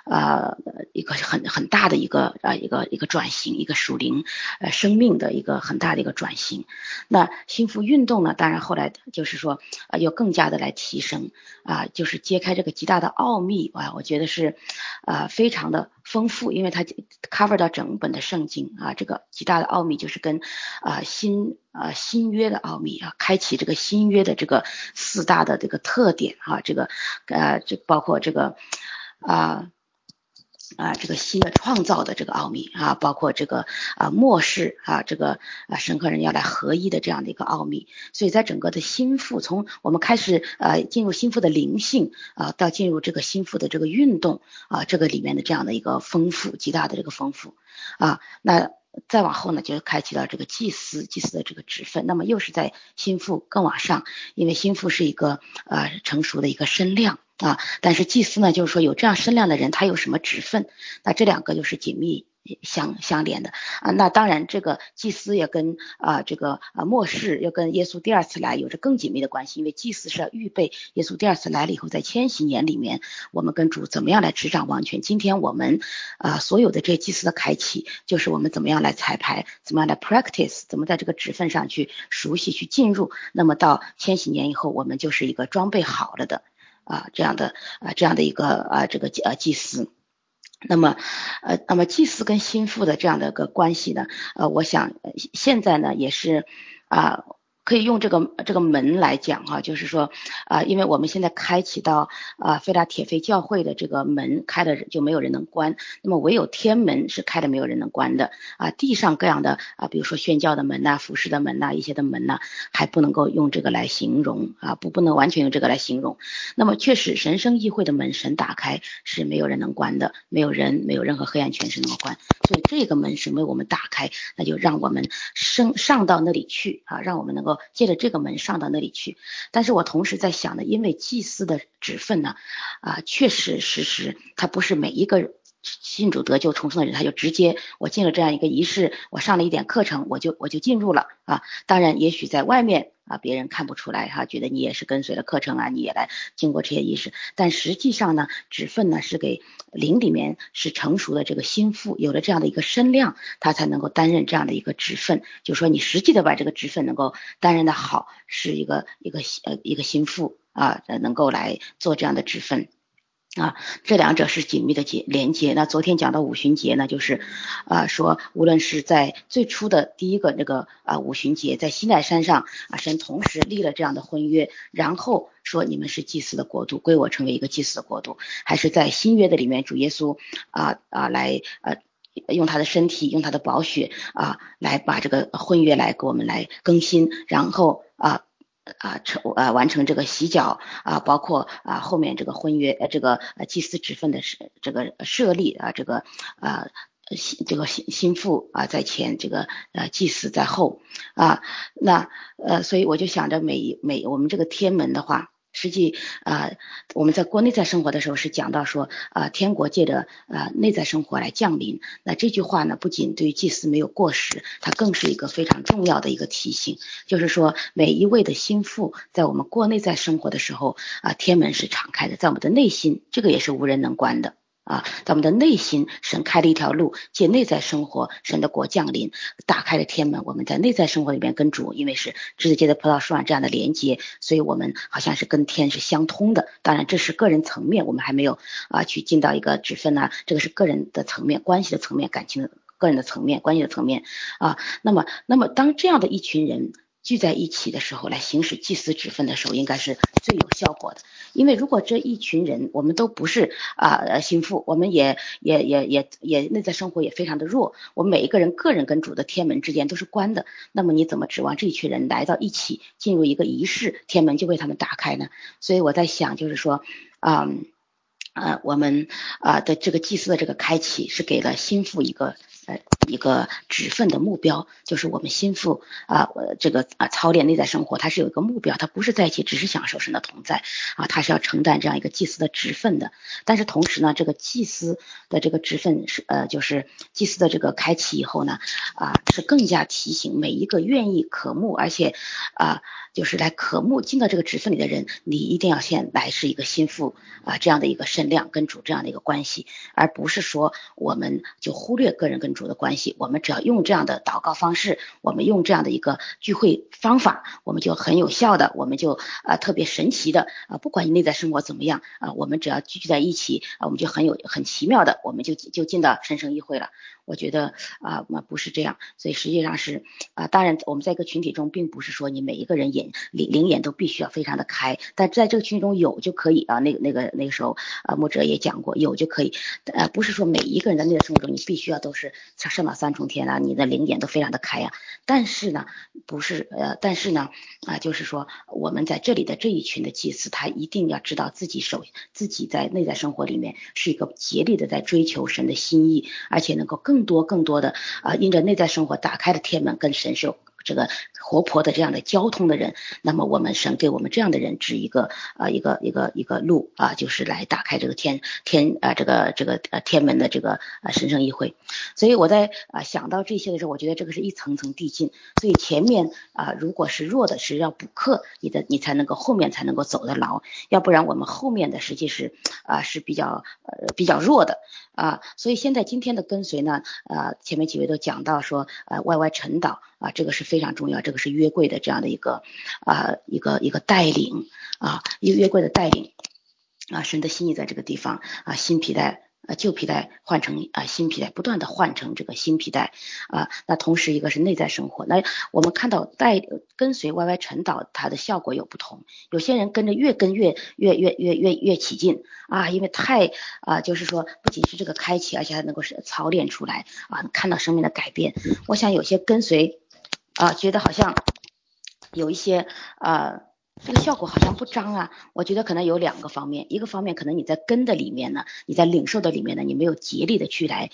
I: 一个很大的一个转型，一个属灵生命的一个很大的一个转型。那心腹运动呢，当然后来就是说又更加的来提升就是揭开这个极大的奥秘我觉得是非常的丰富，因为它 cover 到整本的圣经这个极大的奥秘就是跟新约的奥秘开启这个新约的这个4大的这个特点这个包括这个这个新的创造的这个奥秘包括这个末世这个神和人要来合一的这样的一个奥秘。所以在整个的心腹，从我们开始进入心腹的灵性到进入这个心腹的这个运动这个里面的这样的一个丰富，极大的这个丰富那再往后呢，就开启到这个祭司的这个职分。那么又是在心腹更往上，因为心腹是一个成熟的一个身量但是祭司呢，就是说有这样身量的人，他有什么职分？那这两个就是紧密相连的那当然这个祭司也跟这个末世又跟耶稣第二次来有着更紧密的关系，因为祭司是要预备耶稣第二次来了以后，在千禧年里面我们跟主怎么样来执掌王权。今天我们所有的这祭司的开启，就是我们怎么样来彩排，怎么样来 practice， 怎么在这个职分上去熟悉去进入，那么到千禧年以后，我们就是一个装备好了的这样的一个这个祭司。那么祭司跟心腹的这样的一个关系呢我想现在呢也是可以用这个门来讲就是说因为我们现在开启到菲拉铁非教会的这个门开了就没有人能关，那么唯有天门是开的没有人能关的地上各样的比如说宣教的门服事的门一些的门还不能够用这个来形容不能完全用这个来形容。那么确实神圣议会的门神打开是没有人能关的，没有任何黑暗权势能够关，所以这个门神为我们打开，那就让我们上到那里去让我们能够借着这个门上到那里去。但是我同时在想呢，因为祭司的职分呢确实他不是每一个信主得救重生的人他就直接我进了这样一个仪式，我上了一点课程我就进入了当然也许在外面别人看不出来觉得你也是跟随了课程你也来经过这些仪式，但实际上呢职分呢是给灵里面是成熟的这个心腹，有了这样的一个身量，他才能够担任这样的一个职分，就是说你实际的把这个职分能够担任的好，是一个心腹能够来做这样的职分这两者是紧密的连接。那昨天讲到五旬节呢，就是说无论是在最初的第一个这个五旬节，在西奈山上神同时立了这样的婚约，然后说你们是祭司的国度，归我成为一个祭司的国度，还是在新约的里面主耶稣来用他的身体用他的宝血来把这个婚约来给我们来更新，然后完成这个洗脚包括后面这个婚约这个祭司职分的这个设立这个心腹在前，这个祭司在后那所以我就想着我们这个天门的话，实际我们在国内在生活的时候是讲到说天国借着内在生活来降临。那这句话呢不仅对于祭司没有过时，它更是一个非常重要的一个提醒，就是说每一位的心腹在我们过内在生活的时候天门是敞开的，在我们的内心这个也是无人能关的在我们的内心神开了一条路，借内在生活神的国降临，打开了天门，我们在内在生活里面跟主因为是枝子结的葡萄树这样的连接，所以我们好像是跟天是相通的。当然这是个人层面，我们还没有去进到一个职分这个是个人的层面，关系的层面，感情的个人的层面，关系的层面那么当这样的一群人聚在一起的时候来行使祭司职分的时候，应该是最有效果的。因为如果这一群人我们都不是心腹，我们也内在生活也非常的弱，我们每一个人个人跟主的天门之间都是关的，那么你怎么指望这一群人来到一起进入一个仪式，天门就为他们打开呢？所以我在想就是说我们的这个祭司的这个开启是给了心腹一个一个职分的目标，就是我们心腹操练内在生活，它是有一个目标，它不是在一起只是享受神的同在它是要承担这样一个祭司的职分的。但是同时呢，这个祭司的这个职分是就是祭司的这个开启以后呢是更加提醒每一个愿意渴慕而且就是来渴慕进到这个职分里的人，你一定要先来是一个心腹这样的一个身量跟主这样的一个关系，而不是说我们就忽略个人跟主的关系。我们只要用这样的祷告方式，我们用这样的一个聚会方法，我们就很有效的，我们就特别神奇的不管你内在生活怎么样我们只要聚在一起我们就很奇妙的，我们就进到神圣议会了。我觉得不是这样，所以实际上是当然我们在一个群体中，并不是说你每一个人灵眼都必须要非常的开，但在这个群体中有就可以那个时候牧者也讲过，有就可以不是说每一个人的内在生活中你必须要都是上到三重天你的灵眼都非常的开但是呢就是说我们在这里的这一群的祭司，他一定要知道自己在内在生活里面是一个竭力的在追求神的心意，而且能够更多的因着内在生活打开的天门跟神是有这个活泼的这样的交通的人，那么我们神给我们这样的人指一个路就是来打开这个天门的这个神圣议会。所以我在想到这些的时候，我觉得这个是一层层递进，所以前面如果是弱的是要补课，你才能够后面才能够走得牢，要不然我们后面的实际是比较弱的所以现在今天的跟随呢前面几位都讲到说YY 晨祷这个是非常重要，这个是约柜的这样的一个带领约柜的带领神的心意在这个地方新皮带旧皮带换成新皮带，不断的换成这个新皮带那同时一个是内在生活，那我们看到跟随 YY 晨祷它的效果有不同，有些人跟着越起劲因为太就是说不仅是这个开启，而且还能够是操练出来看到生命的改变。我想有些跟随觉得好像有一些这个效果好像不彰我觉得可能有两个方面，一个方面可能你在跟的里面呢，你在领受的里面呢，你没有竭力的去来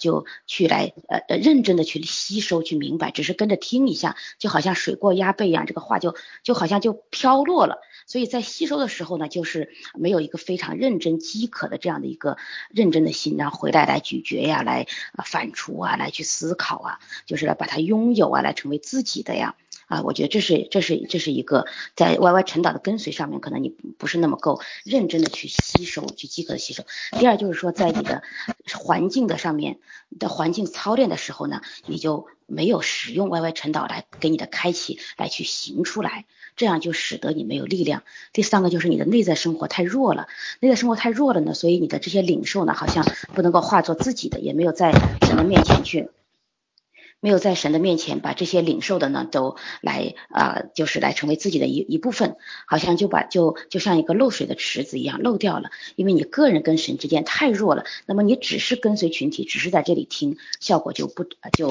I: 认真的去吸收去明白，只是跟着听一下，就好像水过鸭背一样，这个话就好像就飘落了。所以在吸收的时候呢，就是没有一个非常认真饥渴的这样的一个认真的心，然后回来咀嚼来反刍来去思考就是来把它拥有来成为自己的我觉得这是一个在 YY 晨祷的跟随上面，可能你不是那么够认真的去吸收，去饥渴的吸收。第二就是说，在你的环境的上面，你的环境操练的时候呢，你就没有使用 YY 晨祷来给你的开启来去行出来，这样就使得你没有力量。第三个就是你的内在生活太弱了，呢，所以你的这些领受呢，好像不能够化作自己的，也没有在神的面前去。没有在神的面前把这些领受的呢都来就是来成为自己的一部分，好像就像一个漏水的池子一样漏掉了，因为你个人跟神之间太弱了，那么你只是跟随群体，只是在这里听，效果就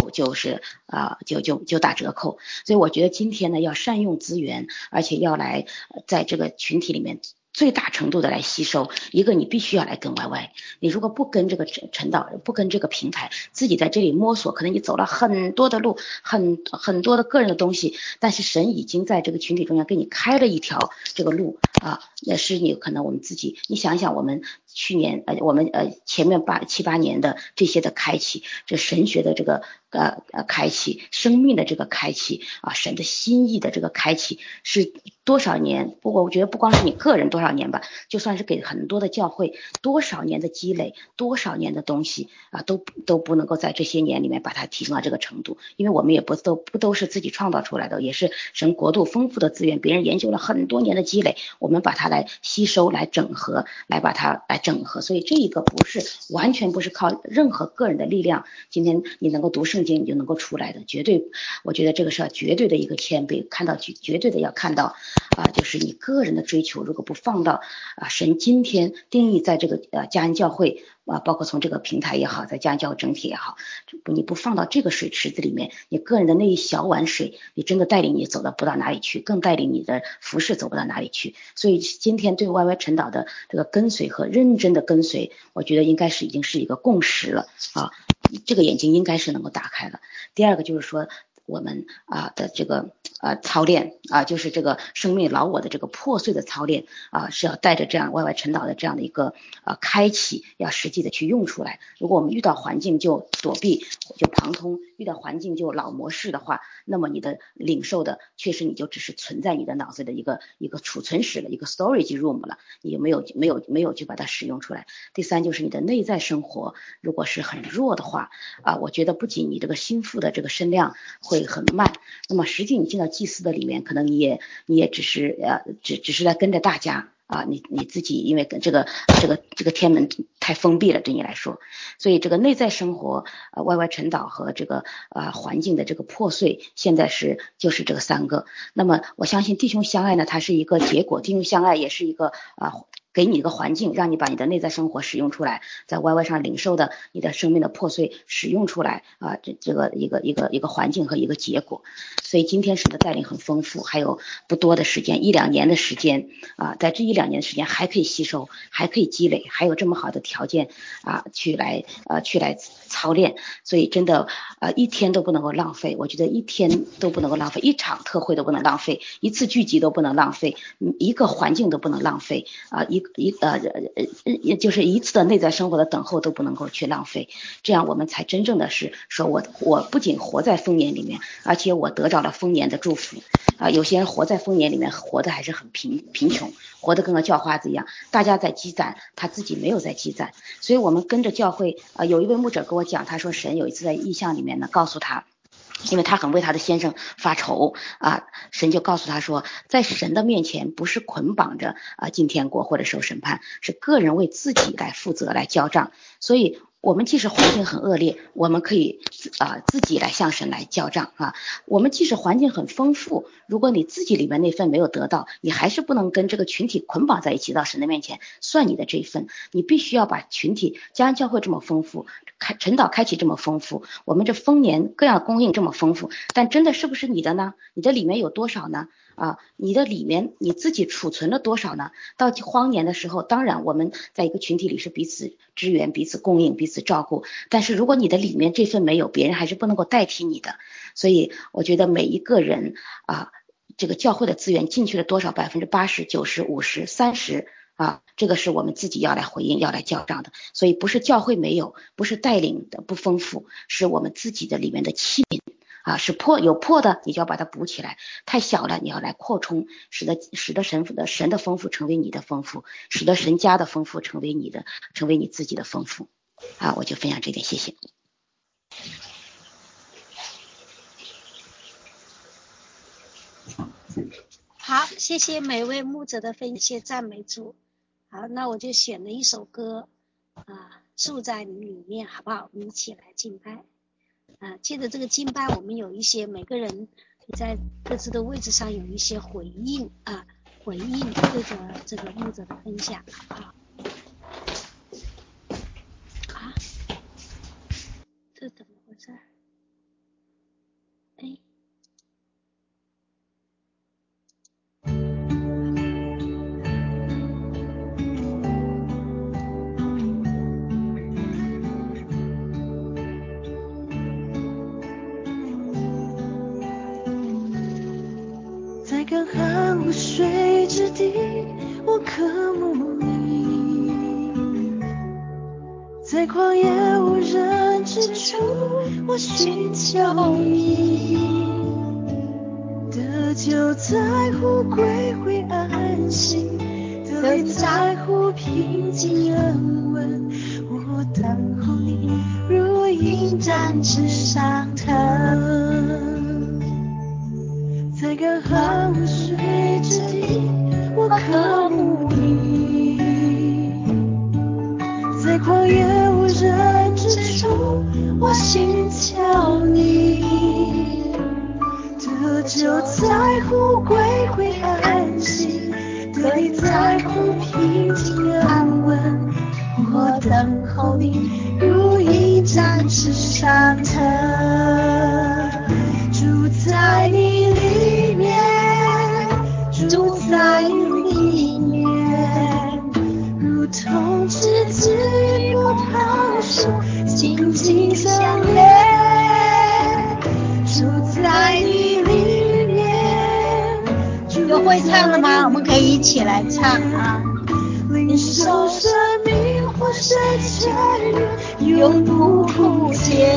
I: 打折扣。所以我觉得今天呢要善用资源，而且要来在这个群体里面最大程度的来吸收。一个你必须要来跟 YY， 你如果不跟这个晨祷，不跟这个平台，自己在这里摸索，可能你走了很多的路，很多的个人的东西，但是神已经在这个群体中间给你开了一条这个路那是你可能我们自己，你想一想我们去年我们前面7、8年的这些的开启，这神学的这个开启，生命的这个开启神的心意的这个开启是多少年？不过我觉得不光是你个人多少年吧，就算是给很多的教会多少年的积累，多少年的东西都不能够在这些年里面把它提升到这个程度，因为我们也不都是自己创造出来的，也是神国度丰富的资源，别人研究了很多年的积累，我们把它来吸收，来整合，来把它来整合。所以这一个完全不是靠任何个人的力量，今天你能够读圣经你就能够出来的，绝对我觉得这个是绝对的一个谦卑，绝对的要看到就是你个人的追求，如果不放到神今天定义在这个嘉恩教会包括从这个平台也好，在嘉恩教会整体也好，你不放到这个水池子里面，你个人的那一小碗水，你真的带领你走到不到哪里去，更带领你的服事走不到哪里去。所以今天对 YY 晨祷的这个跟随和认真的跟随，我觉得应该是已经是一个共识了这个眼睛应该是能够打开的。第二个就是说我们的这个操练就是这个生命老我的这个破碎的操练是要带着这样YY晨导的这样的一个开启，要实际的去用出来。如果我们遇到环境就躲避就旁通，遇到环境就老模式的话，那么你的领受的确实你就只是存在你的脑子的一个储存室了，一个 storage room 了，你没有去把它使用出来。第三就是你的内在生活如果是很弱的话我觉得不仅你这个心腹的这个声量会很慢，那么实际你进到祭司的里面，可能你也只是只是在跟着大家你自己因为跟这个天门太封闭了对你来说，所以这个内在生活YY晨导和这个环境的这个破碎，现在就是这个3个。那么我相信弟兄相爱呢，它是一个结果，弟兄相爱也是一个给你一个环境，让你把你的内在生活使用出来，在 YY 上领受的你的生命的破碎使用出来这个一个环境和一个结果。所以今天神的带领很丰富，还有不多的时间，1-2年的时间在这1-2年的时间还可以吸收，还可以积累，还有这么好的条件去来操练。所以真的一天都不能够浪费，我觉得一天都不能够浪费，一场特会都不能浪费，一次聚集都不能浪费，一个环境都不能浪费就是一次的内在生活的等候都不能够去浪费。这样我们才真正的是说我不仅活在丰年里面，而且我得着了丰年的祝福有些人活在丰年里面活得还是很贫穷，活得跟个叫花子一样，大家在积攒，他自己没有在积攒。所以我们跟着教会有一位牧者跟我讲，他说神有一次在异象里面呢告诉他，因为他很为他的先生发愁神就告诉他说，在神的面前不是捆绑着进天国或者受审判，是个人为自己来负责来交账。所以我们即使环境很恶劣，我们可以自己来向神来交账我们即使环境很丰富，如果你自己里面那份没有得到，你还是不能跟这个群体捆绑在一起到神的面前算你的这一份。你必须要把群体家人教会这么丰富，晨导开启这么丰富，我们这丰年各样供应这么丰富，但真的是不是你的呢？你的里面有多少呢？你的里面你自己储存了多少呢？到荒年的时候，当然我们在一个群体里是彼此支援，彼此供应，彼此照顾，但是如果你的里面这份没有，别人还是不能够代替你的。所以我觉得每一个人这个教会的资源进去了多少，80%、90%、50%、30%这个是我们自己要来回应，要来交账的。所以不是教会没有，不是带领的不丰富，是我们自己的里面的器皿是有破的，你就要把它补起来，太小了你要来扩充，使得神的丰富成为你的丰富，使得神家的丰富成为你自己的丰富我就分享这点，谢谢。
A: 好，谢谢每位牧者的分享，赞美主。好，那我就选了一首歌住在你里面，好不好？我们一起来敬拜借着这个敬拜，我们有一些每个人在各自的位置上有一些回应对着这个牧者的分享这怎么回事？
J: 在干旱无水之地，我渴慕你；在旷野无人之处，我寻求你。得救在乎归回安息，得力在乎平静安稳。我等候你，如鹰展翅上腾。在干旱无水之地，我渴慕你；在旷野无人之处，我寻求你。得救在乎归回安息，得力在乎平静安稳。我等候你，如鹰展翅上腾。住在你里面，住在你里面，如同栀子雨波涛树， 紧紧相连，住在你里面。
A: 有会唱的吗？我们可以一起来唱啊！
J: 领受生命活水泉源，永不枯竭。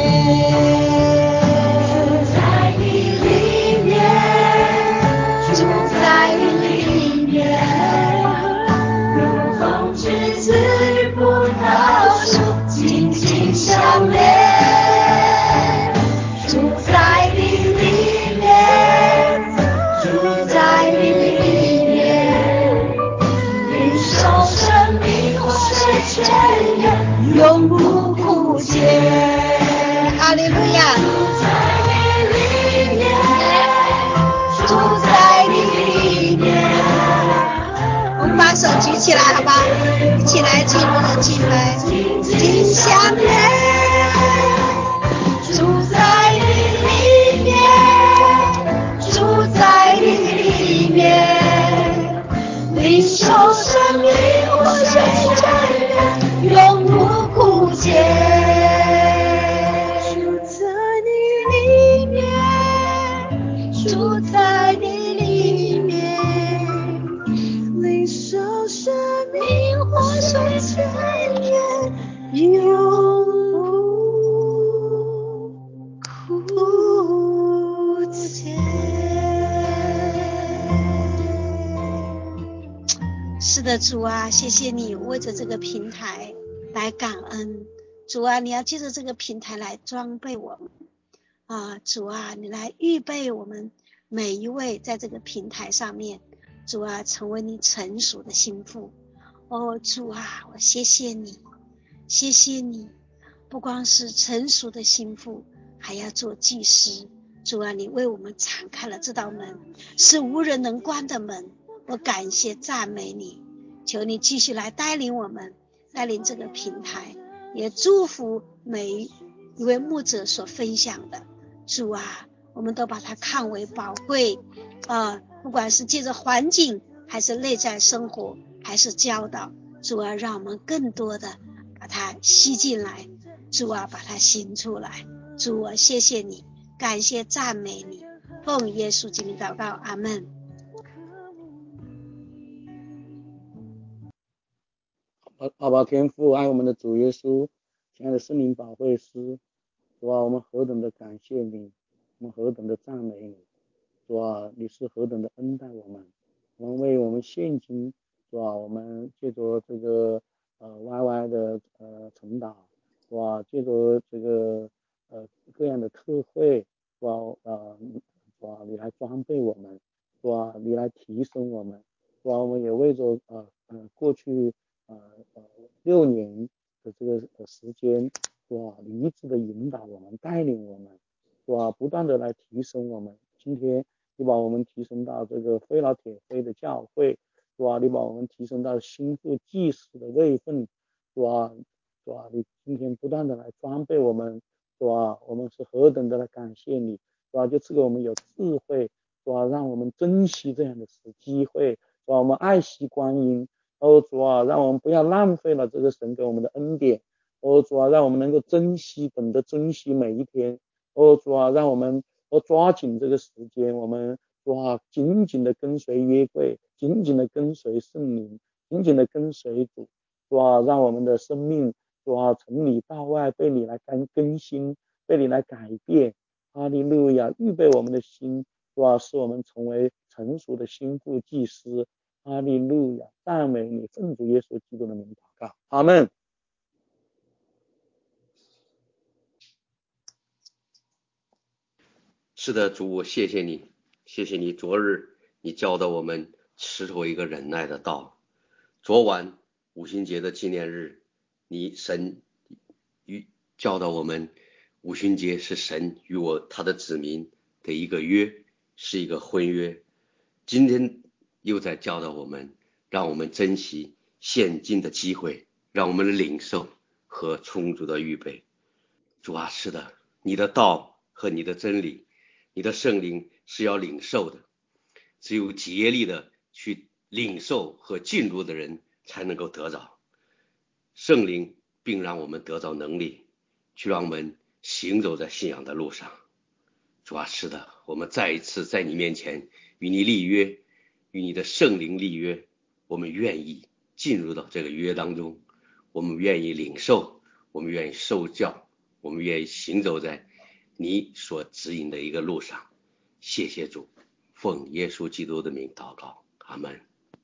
J: 住在你里面，住在你里面，如风之子与葡萄树紧紧相连。住在你里面，住在你里面，领受生命活水泉源，永不枯竭。
A: 哈利路亚！
J: 住在你里面，住在你里面。
A: 我们把手举起来，好吧？一起来进入了敬拜，紧相连。
J: 住在你里面，住在你里面，领受生命活水泉源，永不枯竭。住在你里面，住在你里面，领受生命活水泉源，永不枯竭。
A: 是的，主啊，谢谢你为着这个平台来感恩。主啊，你要借着这个平台来装备我们啊！主啊，你来预备我们每一位在这个平台上面，主啊，成为你成熟的心腹。哦，主啊，我谢谢你，谢谢你，不光是成熟的心腹，还要做祭司。主啊，你为我们敞开了这道门，是无人能关的门。我感谢赞美你，求你继续来带领我们，带领这个平台，也祝福每一位牧者所分享的。主啊，我们都把它看为宝贵不管是借着环境，还是内在生活，还是教导，主啊，让我们更多的把它吸进来，主啊，把它行出来。主啊，谢谢你，感谢赞美你，奉耶稣基督祷告，阿们。
E: 阿爸天父，爱我们的主耶稣，亲爱的圣灵保惠师，主啊，我们何等的感谢你，我们何等的赞美你，主啊，你是何等的恩待我们，我们为我们现今，主啊，我们借着这个YY 的传导，主啊，借着这个各样的特会，主啊你来装备我们，主啊，你来提升我们，主啊，我们也为着过去6年的这个时间，主啊，你一直的引导我们，带领我们，主啊，不断的来提升我们。今天你把我们提升到这个非老铁非的教会，主啊，你把我们提升到心腹祭司的位分，主啊，你今天不断的来装备我们，主啊，我们是何等的来感谢你，主啊，就赐给我们有智慧，主啊，让我们珍惜这样的机会，主啊，我们爱惜光阴。主啊，让我们不要浪费了这个神给我们的恩典。主啊，让我们能够珍惜，懂得珍惜每一天。主啊，让我们抓紧这个时间，我们主啊，紧紧的跟随约柜，紧紧的跟随圣灵，紧紧的跟随主。主啊，让我们的生命主啊，从里到外被你来更新，被你来改变。哈利路亚，预备我们的心，主啊，使我们成为成熟的心腹祭司。哈利路亚，赞美你，奉主耶稣基督的名祷告，阿们。
K: 是的，主，我谢谢你，谢谢你，昨日你教导我们持守一个忍耐的道。昨晚五旬节的纪念日，神教导我们，五旬节是神与他的子民的一个约，是一个婚约。今天又在教导我们，让我们珍惜现今的机会，让我们领受和充足的预备。主啊，是的，你的道和你的真理，你的圣灵是要领受的，只有竭力的去领受和进入的人才能够得着圣灵，并让我们得着能力， 去让我们行走在信仰的路上。主啊，是的，我们再一次在你面前与你立约，与你的圣灵立约，我们愿意进入到这个约当中，我们愿意领受，我们愿意受教，我们愿意行走在你所指引的一个路上。谢谢主，奉耶稣基督的名祷告，阿们。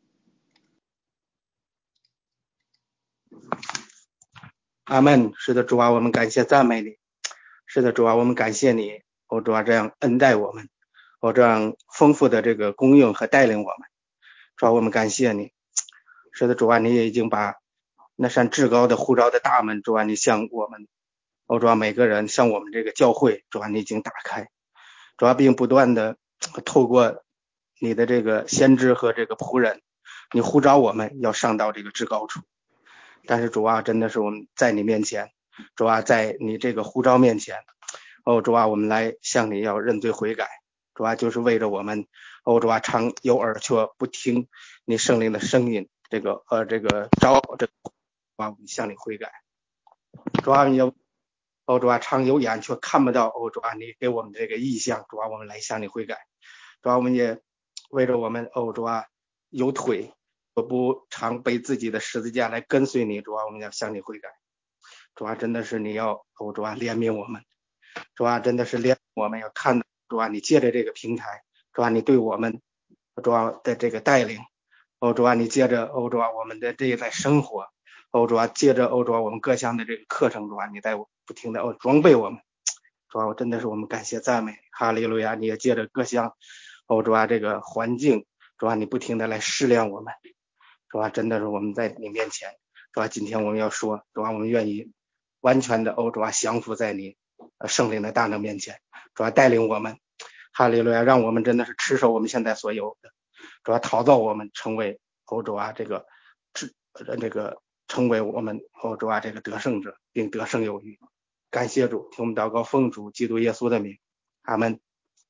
L: 阿们。是的，主啊，我们感谢赞美你。是的，主啊，我们感谢你，主啊，这样恩待我们，这样丰富的这个供应和带领我们。主啊，我们感谢你。是的，主啊，你也已经把那扇至高的呼召的大门，主啊，你向我们，主啊，每个人向我们这个教会，主啊，你已经打开。主啊，并不断的透过你的这个先知和这个仆人，你呼召我们要上到这个至高处。但是主啊，真的是我们在你面前，主啊，在你这个呼召面前，主啊，我们来向你要认罪悔改。主啊，就是为着我们，主啊，常有耳却不听你圣灵的声音，这个召这个我们向你悔改。主啊，你要主啊，常有眼却看不到，主啊，你给我们这个意象，主啊，我们来向你悔改。主啊，我们也为着我们主啊有腿我不常背自己的十字架来跟随你，主啊，我们要向你悔改。主啊，真的是你要主啊怜悯我们，主啊，真的是怜悯我们，要看到主啊，你借着这个平台，主啊，你对我们主啊的这个带领，主啊，你借着主啊我们的这一在生活，主啊，借着主啊我们各项的这个课程，主啊，你在不停的装备我们。主啊，真的是我们感谢赞美，哈利路亚！你也借着各项主啊这个环境，主啊，你不停的来试炼我们。主啊，真的是我们在你面前，主啊，今天我们要说，主啊，我们愿意完全的主啊降服在你圣灵的大能面前，主啊，带领我们，哈利路亚，让我们真的是持守我们现在所有的，主啊，陶造我们成为主啊这个成为我们主啊这个得胜者，并得胜有余。感谢主，听我们祷告，奉主基督耶稣的名，阿们。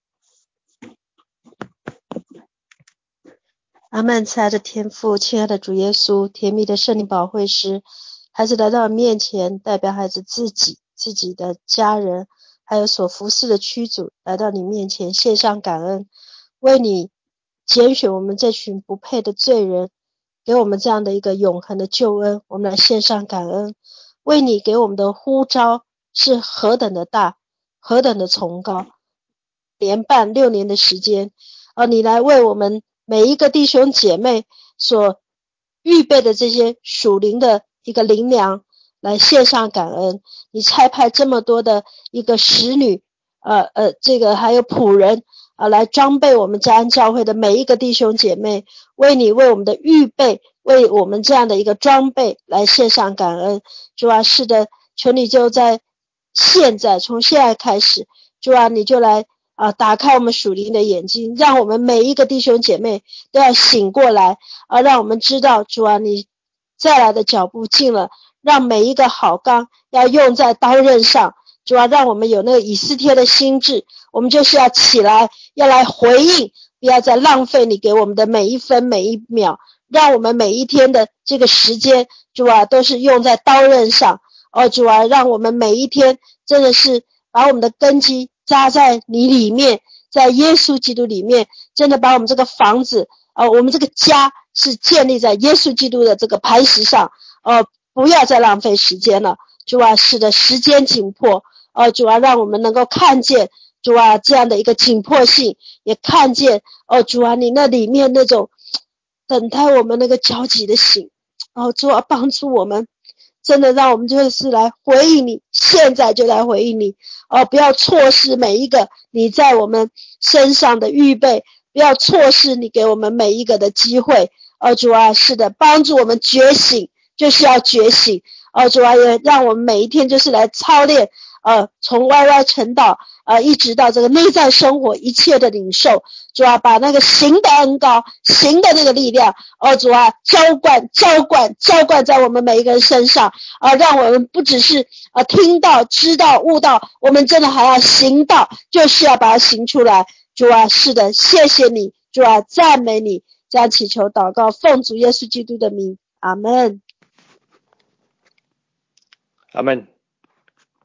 J: 阿们。慈爱的天父，亲爱的主耶稣，甜蜜的圣灵保惠师，孩子来到面前，代表孩子自己的家人，还有所服侍的区组，来到你面前献上感恩，为你拣选我们这群不配的罪人，给我们这样的一个永恒的救恩，我们来献上感恩，为你给我们的呼召是何等的大，何等的崇高。连办6年的时间，你来为我们每一个弟兄姐妹所预备的这些属灵的一个灵粮来献上感恩。你差派这么多的一个使女这个还有仆人来装备我们嘉安教会的每一个弟兄姐妹，为你为我们的预备，为我们这样的一个装备来献上感恩。主啊，是的，求你就在现在，从现在开始，主啊，你就来打开我们属灵的眼睛，让我们每一个弟兄姐妹都要醒过来，让我们知道主啊，你再来的脚步近了，让每一个好钢要用在刀刃上。主啊，让我们有那个以斯帖的心智，我们就是要起来，要来回应，不要再浪费你给我们的每一分每一秒，让我们每一天的这个时间，主啊，都是用在刀刃上。主啊，让我们每一天真的是把我们的根基扎在你里面，在耶稣基督里面，真的把我们这个房子我们这个家是建立在耶稣基督的这个磐石上，不要再浪费时间了。主啊，是的，时间紧迫，主啊，让我们能够看见主啊这样的一个紧迫性，也看见主啊你那里面那种等待我们那个焦急的心，主啊帮助我们，真的让我们就是来回应你，现在就来回应你，不要错失每一个你在我们身上的预备，不要错失你给我们每一个的机会。主啊，是的，帮助我们觉醒，就是要觉醒。主啊，也让我们每一天就是来操练从 YY 晨祷一直到这个内在生活一切的领受。主啊，把那个行的恩膏，行的那个力量主啊浇灌在我们每一个人身上让我们不只是听到知道悟到，我们真的还要行道，就是要把它行出来。主啊，是的，谢谢你，主啊，赞美你，这样祈求祷告，奉主耶稣基督的名，阿们。
E: 阿们。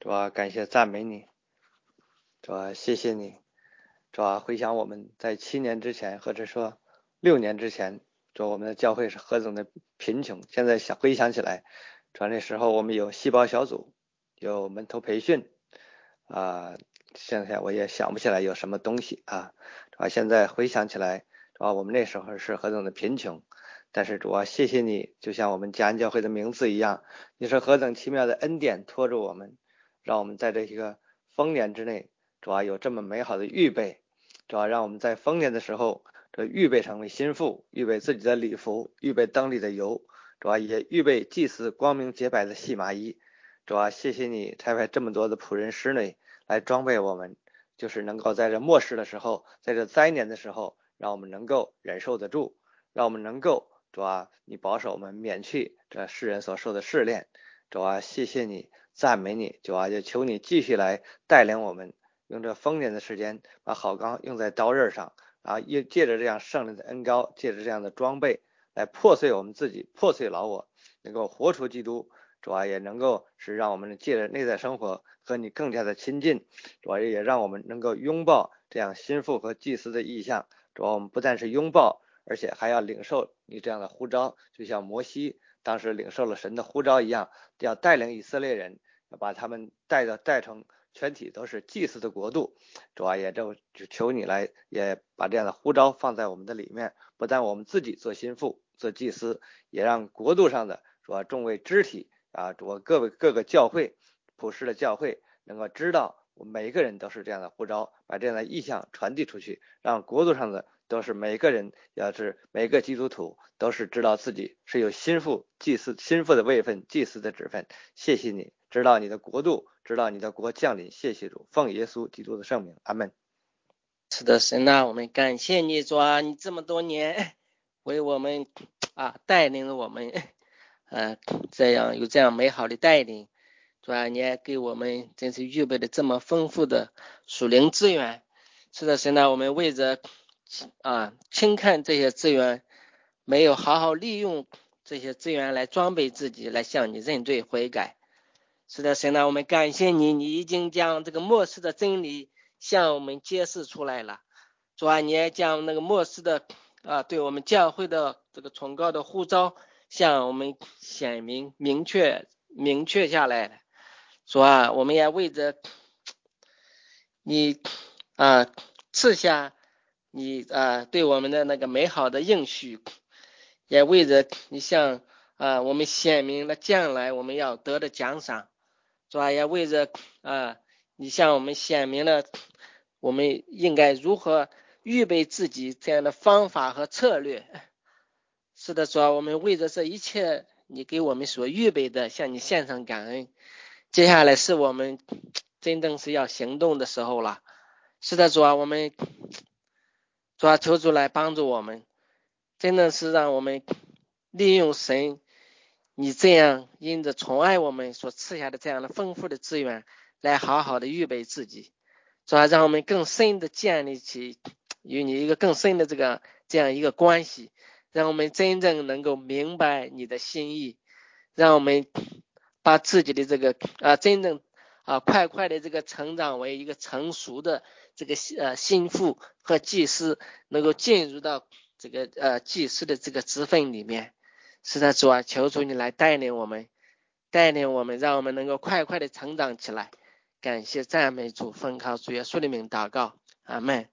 M: 主啊，感谢赞美你，主啊，谢谢你，主啊，回想我们在7年之前，或者说6年之前，主啊，我们的教会是何等的贫穷。现在回想起来，主啊，那时候我们有细胞小组，有门徒培训现在我也想不起来有什么东西啊，主啊，现在回想起来，主啊，我们那时候是何等的贫穷。但是主啊，谢谢你，就像我们嘉安教会的名字一样，你是何等奇妙的恩典托住我们，让我们在这一个丰年之内，主啊，有这么美好的预备，主啊，让我们在丰年的时候，这预备成为心腹，预备自己的礼服，预备灯里的油，主啊，也预备祭司光明洁白的细麻衣。主啊，谢谢你差派这么多的仆人师内来装备我们，就是能够在这末世的时候，在这灾年的时候，让我们能够忍受得住，让我们能够，主啊，你保守我们免去这世人所受的试炼。主啊，谢谢你，赞美你，主啊，就求你继续来带领我们，用这丰年的时间把好钢用在刀刃上，借着这样圣灵的恩膏，借着这样的装备来破碎我们自己，破碎老我，能够活出基督。主啊，也能够是让我们借着内在生活和你更加的亲近，主啊，也让我们能够拥抱这样心腹和祭司的意象。主啊，我们不但是拥抱，而且还要领受你这样的呼召，就像摩西当时领受了神的呼召一样，要带领以色列人，要把他们带成全体都是祭司的国度。主啊，也就求你来，也把这样的呼召放在我们的里面，不但我们自己做心腹做祭司，也让国度上的主啊众位肢体主啊各个教会普世的教会能够知道我们每一个人都是这样的呼召，把这样的意向传递出去，让国度上的都是每一个人，要是每个基督徒都是知道自己是有心腹祭司心腹的位分，祭司的职分。谢谢你，知道你的国度，知道你的国降临。谢谢主，奉耶稣基督的圣名，阿们。
N: 是的，神啊，我们感谢你，主啊，你这么多年为我们带领了我们这样美好的带领，主啊，你也给我们真是预备的这么丰富的属灵资源。是的，神啊，我们为着轻看这些资源，没有好好利用这些资源来装备自己，来向你认罪悔改。是的，神啊，我们感谢你，你已经将这个末世的真理向我们揭示出来了。主啊，你也将那个末世的对我们教会的这个崇高的呼召向我们显明明确下来了。主啊，我们也为着你赐下你对我们的那个美好的应许，也为着你向我们显明了将来我们要得的奖赏。主啊，也为着你向我们显明了我们应该如何预备自己这样的方法和策略。是的，主啊，我们为着这一切你给我们所预备的，向你献上感恩。接下来是我们真正是要行动的时候了。是的，主啊，我们主啊，求主来帮助我们，真的是让我们利用神你这样因着宠爱我们所赐下的这样的丰富的资源，来好好的预备自己，主啊，让我们更深的建立起与你一个更深的这样一个关系，让我们真正能够明白你的心意，让我们把自己的这个真正快的这个成长为一个成熟的这个心腹和祭司，能够进入到这个祭司的这个职分里面。是的，主啊，求主你来带领我们，让我们能够快的成长起来。感谢赞美主，奉靠主耶稣的名祷告，阿们。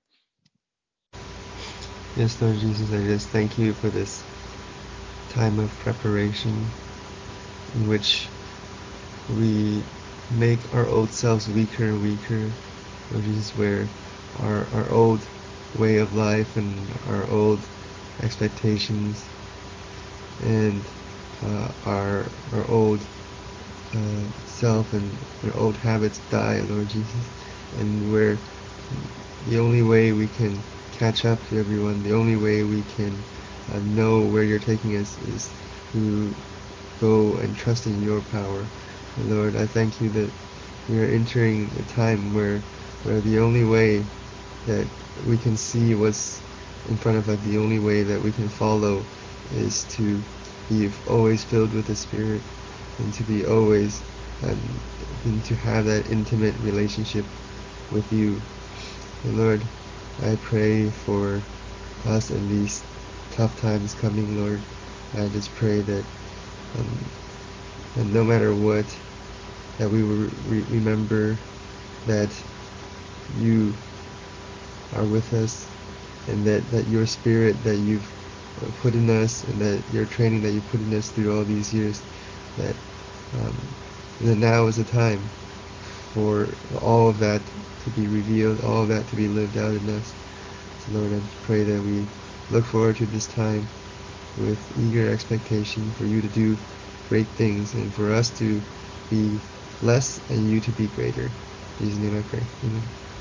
J: Yes, Lord Jesus, I just thank you for this time of preparation in which we make our old selves weaker and weaker, Lord Jesus, where our old way of life and our old expectations and our old self and our old habits die, Lord Jesus, and where the only way we can catch up to everyone, the only way we can know where you're taking us is to go and trust in your power. And Lord, I thank you that we are entering a time where the only way that we can see what's in front of us, the only way that we can follow is to be always filled with the Spirit and to be always
O: and to have that intimate relationship with you. And Lord, I pray for us in these tough times coming, Lord. I just pray that and no matter what, that we will remember that you are with us, and that your spirit that you've put in us, and that your training that you put in us through all these years, that now is the time for all of that to be revealed, all of that to be lived out in us. So Lord, I pray that we look forward to this time with eager expectation for you to do great things, and for us to be less and you to be greater. In Jesus' name I pray. Amen.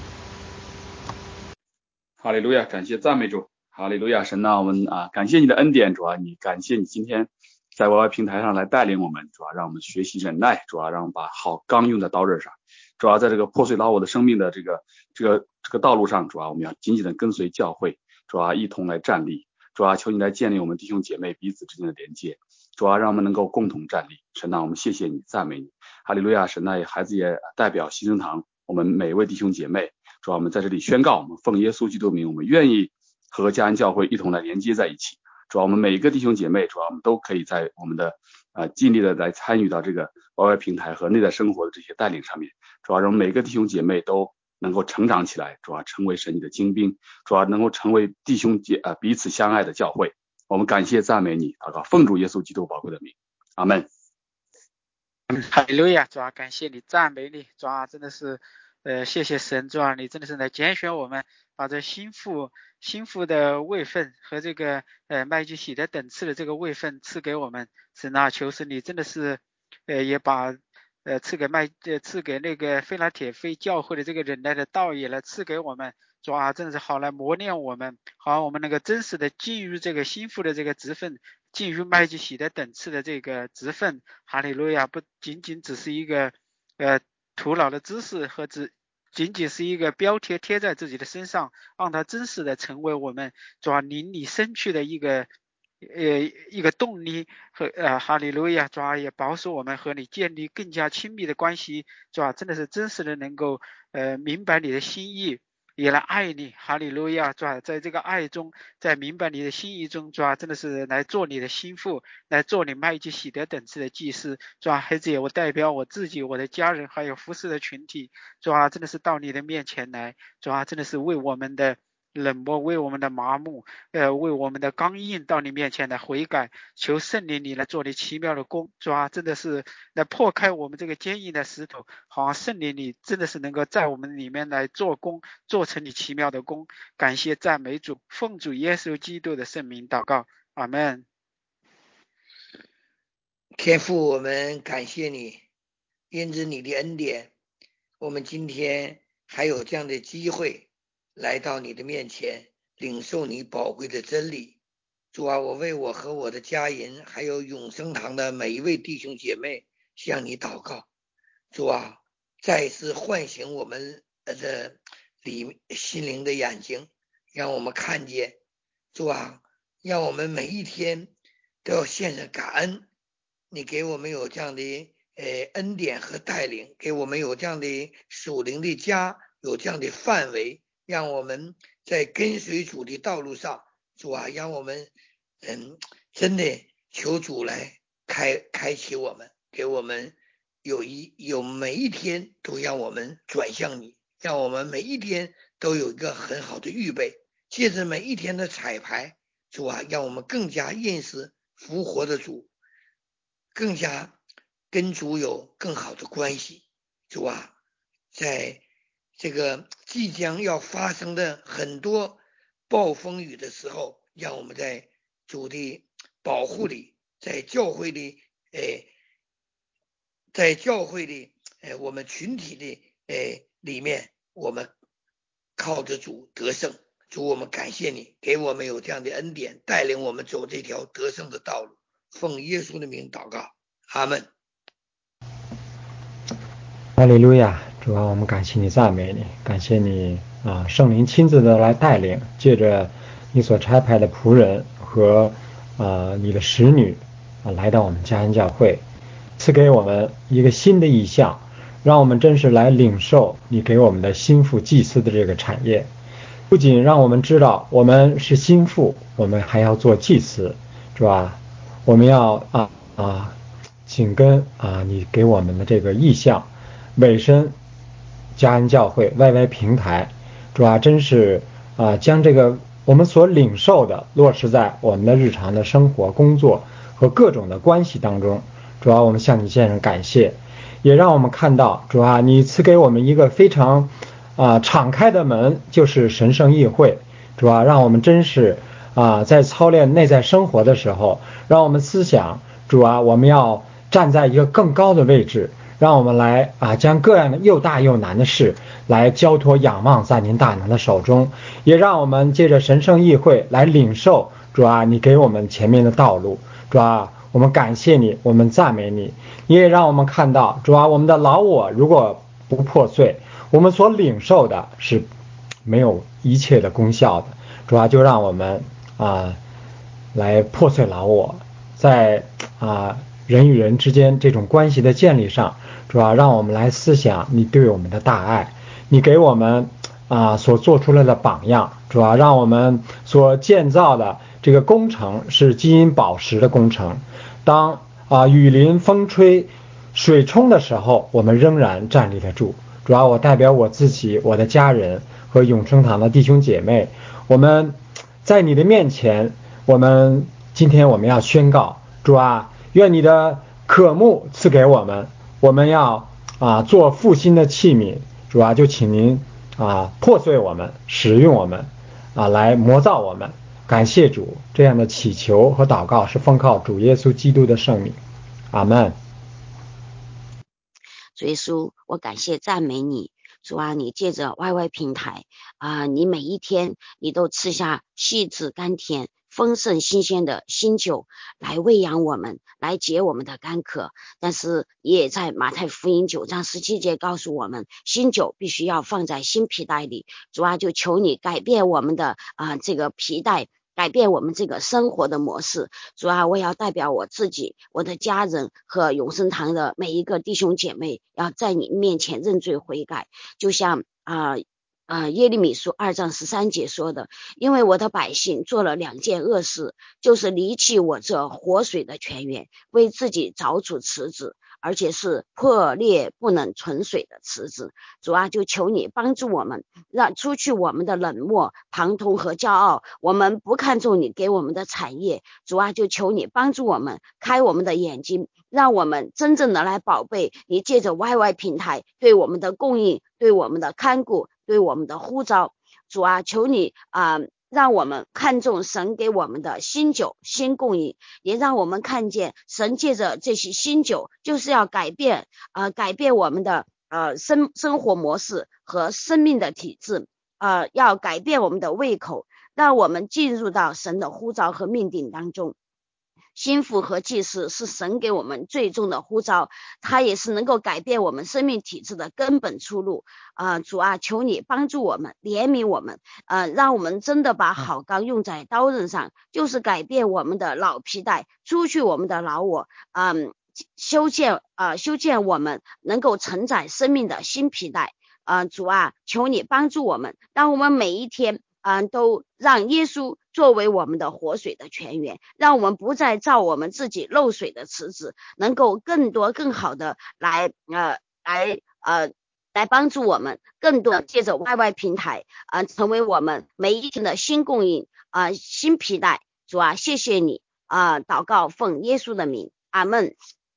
G: 哈利路亚，感谢赞美主，哈利路亚，神啊，我们感谢你的恩典，主啊，感谢你今天在 YY 平台上来带领我们，主啊，让我们学习忍耐，主啊，让我们把好刚用在刀刃上，主啊，在这个破碎老我的生命的这个道路上，主啊，我们要紧紧的跟随教会，主啊，一同来站立，主啊，求你来建立我们弟兄姐妹彼此之间的连接，主啊，让我们能够共同站立，神啊，我们谢谢你，赞美你，哈利路亚，神啊，孩子也代表新生堂我们每位弟兄姐妹，主啊，我们在这里宣告，我们奉耶稣基督名，我们愿意和嘉安教会一同来连接在一起，主啊，我们每一个弟兄姐妹，主啊，我们都可以在我们的尽力的来参与到这个 YY 平台和内在生活的这些带领上面，主啊，让每个弟兄姐妹都能够成长起来，主啊，成为神你的精兵，主啊，能够成为弟兄彼此相爱的教会。我们感谢赞美你，祷告奉主耶稣基督宝贵的名，阿们。
P: 哈利路亚，主啊，感谢你，赞美你，主啊，真的是谢谢神，主啊，你真的是来拣选我们，把这心腹的位分和这个麦基洗德等次的这个位分赐给我们，神啊，求神你真的是也把赐给那个非拉铁非教会的这个忍耐的道也来赐给我们，主啊，真的是好来磨练我们，好我们能够真实的进入这个心腹的这个职分，进入麦基洗德等次的这个职分，哈利路亚，不仅仅只是一个徒劳的知识和仅仅是一个标贴贴在自己的身上，让它真实的成为我们主啊灵里生去的一个动力和哈利路亚，主啊也保守我们和你建立更加亲密的关系，主啊真的是真实的能够明白你的心意，也来爱你，哈利路亚，主啊在这个爱中，在明白你的心意中，主啊真的是来做你的心腹，来做你麦基洗德等次的祭司，主啊孩子也我代表我自己，我的家人还有服侍的群体，主啊真的是到你的面前来，主啊真的是为我们的冷漠，为我们的麻木为我们的刚硬到你面前来悔改，求圣灵你来做你奇妙的工，主啊真的是来破开我们这个坚硬的石头，好像圣灵你真的是能够在我们里面来做工，做成你奇妙的工，感谢赞美主，奉主耶稣基督的圣名祷告，阿们。
H: 天父，我们感谢你，因着你的恩典，我们今天还有这样的机会来到你的面前，领受你宝贵的真理。主啊，我为我和我的家人还有永生堂的每一位弟兄姐妹向你祷告。主啊，再次唤醒我们的心灵的眼睛，让我们看见。主啊，让我们每一天都要献上感恩，你给我们有这样的恩典和带领，给我们有这样的属灵的家，有这样的范围，让我们在跟随主的道路上，主啊，让我们真的求主来开启我们，给我们有每一天都让我们转向你，让我们每一天都有一个很好的预备，借着每一天的彩排，主啊，让我们更加认识复活的主，更加跟主有更好的关系。主啊，在这个即将要发生的很多暴风雨的时候，让我们在主的保护里，在教会里我们群体的里面，我们靠着主得胜。主，我们感谢你，给我们有这样的恩典，带领我们走这条得胜的道路。奉耶稣的名祷告，阿们。
Q: 哈利路亚，主啊，我们感谢你，赞美你，感谢你圣灵亲自的来带领，借着你所差派的仆人和你的使女来到我们嘉恩教会， 赐给我们一个新的意象，让我们真是来领受你给我们的心腹祭司的这个产业。不仅让我们知道我们是心腹，我们还要做祭司，是吧？我们要紧跟你给我们的这个意象，委身嘉恩教会 YY 平台，主要真是将这个我们所领受的落实在我们的日常的生活、工作和各种的关系当中。主要我们向你献上感谢，也让我们看到主要你赐给我们一个非常敞开的门，就是神圣议会。主要让我们真是在操练内在生活的时候，让我们思想主要我们要站在一个更高的位置，让我们来将各样的又大又难的事来交托仰望在您大能的手中，也让我们借着神圣议会来领受主啊你给我们前面的道路。主啊我们感谢你，我们赞美你，你也让我们看到主啊我们的老我如果不破碎，我们所领受的是没有一切的功效的。主啊就让我们来破碎老我，在人与人之间这种关系的建立上，主要让我们来思想你对我们的大爱，你给我们所做出来的榜样，主要让我们所建造的这个工程是金银宝石的工程。当雨淋风吹水冲的时候，我们仍然站立得住。主要我代表我自己、我的家人和永生堂的弟兄姐妹，我们在你的面前，今天我们要宣告，主啊，愿你的渴慕赐给我们，我们要做复兴的器皿。主啊，就请您破碎我们，使用我们来磨造我们。感谢主，这样的祈求和祷告是奉靠主耶稣基督的圣名，阿们。
R: 主耶稣，我感谢赞美你。主啊，你借着 YY 平台你每一天你都赐下细致甘甜丰盛新鲜的新酒来喂养我们，来解我们的干渴。但是也在马太福音9章17节告诉我们，新酒必须要放在新皮袋里。主啊，就求你改变我们的这个皮袋，改变我们这个生活的模式。主啊，我要代表我自己、我的家人和永生堂的每一个弟兄姐妹，要在你面前认罪悔改。就像耶利米书2章13节说的，因为我的百姓做了2件恶事，就是离弃我这活水的泉源，为自己凿出池子，而且是破裂不能存水的池子。主啊，就求你帮助我们，让出去我们的冷漠、旁通和骄傲，我们不看重你给我们的产业。主啊，就求你帮助我们，开我们的眼睛，让我们真正的来宝贝你借着 YY 平台对我们的供应，对我们的看顾，对我们的呼召。主啊，求你让我们看重神给我们的新酒新供应，也让我们看见神借着这些新酒就是要改变我们的生活模式和生命的体制，要改变我们的胃口，让我们进入到神的呼召和命定当中。心腹和祭司是神给我们最终的呼召，它也是能够改变我们生命体制的根本出路。主啊，求你帮助我们，怜悯我们，让我们真的把好钢用在刀刃上，就是改变我们的老皮带，除去我们的老我，修建我们能够承载生命的新皮带。主啊，求你帮助我们，让我们每一天都让耶稣作为我们的活水的泉源，让我们不再造我们自己漏水的池子，能够更多更好的来帮助我们，更多借着 YY 平台成为我们每一天的新供应新皮带。主啊，谢谢你祷告奉耶稣的名，阿们。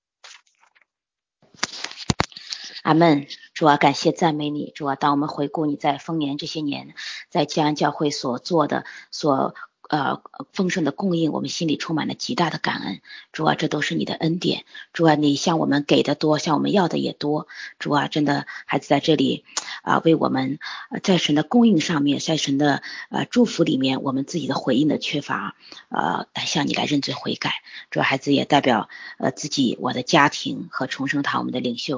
I: 阿们。主啊，感谢赞美你。主啊，当我们回顾你在丰年这些年在嘉恩教会所做的丰盛的供应，我们心里充满了极大的感恩。主啊，这都是你的恩典。主啊，你向我们给的多，向我们要的也多。主啊，真的孩子在这里为我们在神的供应上面，在神的祝福里面，我们自己的回应的缺乏来向你来认罪悔改。主啊，孩子也代表自己、我的家庭和重生堂我们的领袖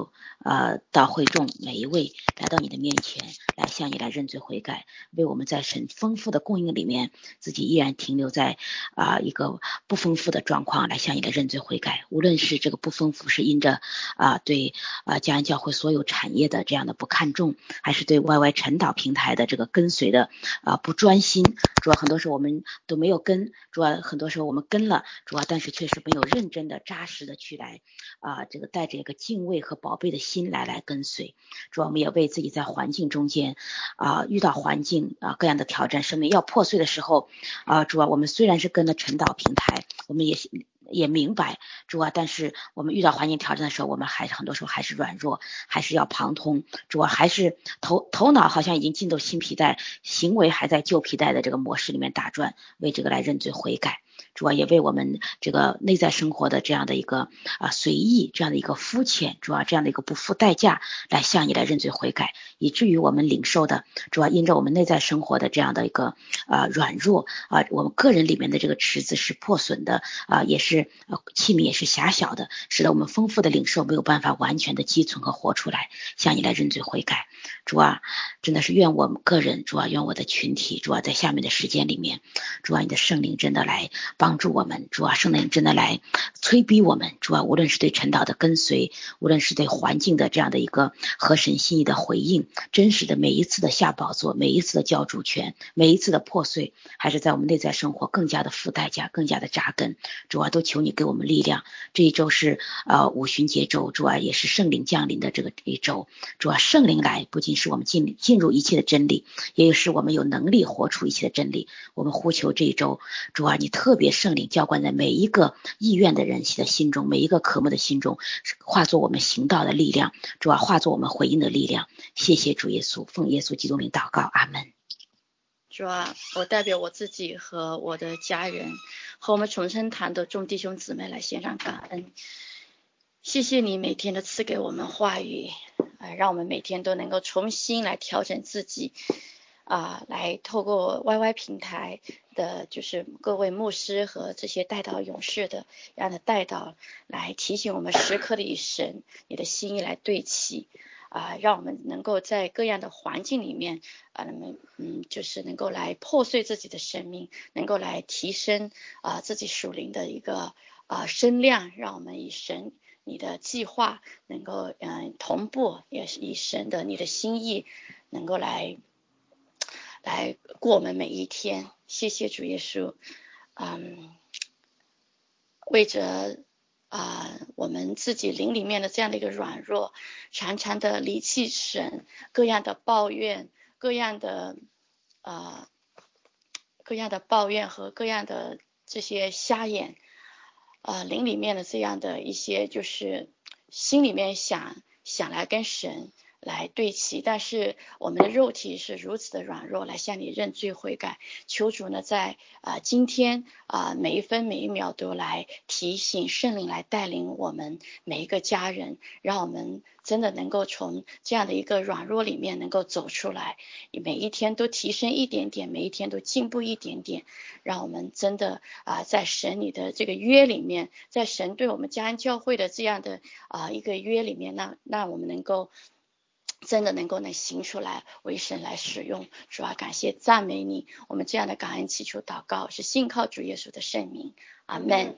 I: 到会众每一位来到你的面前，来向你来认罪悔改，为我们在神丰富的供应里面自己依然停留在一个不丰富的状况，来向你来认罪悔改。无论是这个不丰富是因着对家人教会所有产业的这样的不看重，还是对 YY 晨祷平台的这个跟随的不专心，主要很多时候我们都没有跟，主要很多时候我们跟了，主要但是确实没有认真的扎实的去来这个带着一个敬畏和宝贝的心来跟随。主要我们也为自己在环境中间遇到环境各样的挑战，生命要破碎的时候主要我们虽然是跟了晨祷平台，我们也明白主要但是我们遇到环境挑战的时候，我们很多时候还是软弱，还是要旁通，主要还是头脑好像已经进到新皮带，行为还在旧皮带的这个模式里面打转，为这个来认罪悔改。主要也为我们这个内在生活的这样的一个随意，这样的一个肤浅，主要这样的一个不付代价来向你来认罪悔改，以至于我们领受的主要因着我们内在生活的这样的一个软弱我们个人里面的这个池子是破损的也是器皿也是狭小的，使得我们丰富的领受没有办法完全的积存和活出来，向你来认罪悔改。主啊，真的是愿我们个人，主啊，愿我的群体，主啊，在下面的时间里面，主啊，你的圣灵真的来帮助我们，主啊，圣灵真的来催逼我们，主啊，无论是对晨祷的跟随，无论是对环境的这样的一个合神心意的回应，真实的每一次的下宝座，每一次的交主权，每一次的破碎，还是在我们内在生活更加的付代价，更加的扎根。主啊，都求你给我们力量。这一周是五旬节周，主啊，也是圣灵降临的这个一周。主啊，圣灵来不仅是我们进入一切的真理，也是我们有能力活出一切的真理。我们呼求这一周，主啊，你特别圣灵浇灌在每一个意愿的人的心中，每一个渴慕的心中，化作我们行道的力量，主啊，化作我们回应的力量。谢谢主耶稣，奉耶稣基督名祷告，阿们。
S: 主啊，我代表我自己和我的家人和我们重生堂的众弟兄姊妹来献上感恩。谢谢你每天都赐给我们话语让我们每天都能够重新来调整自己来透过 YY 平台的就是各位牧师和这些带导勇士的这样的带导，来提醒我们时刻的以神你的心意来对齐让我们能够在各样的环境里面就是能够来破碎自己的生命，能够来提升自己属灵的一个声量，让我们以神你的计划能够同步，也是以神的你的心意能够来过我们每一天。谢谢主耶稣为着我们自己灵里面的这样的一个软弱，常常的离弃神，各样的抱怨，各样的抱怨和各样的这些瞎眼灵里面的这样的一些就是心里面想来跟神来对齐，但是我们的肉体是如此的软弱，来向你认罪悔改。求主呢在今天每一分每一秒都来提醒，圣灵来带领我们每一个家人，让我们真的能够从这样的一个软弱里面能够走出来，每一天都提升一点点，每一天都进步一点点，让我们真的在神你的这个约里面，在神对我们家恩教会的这样的一个约里面，那我们能够真的能够行出来，为神来使用。主啊，感谢赞美你，我们这样的感恩祈求祷告是信靠主耶稣的圣名，阿们。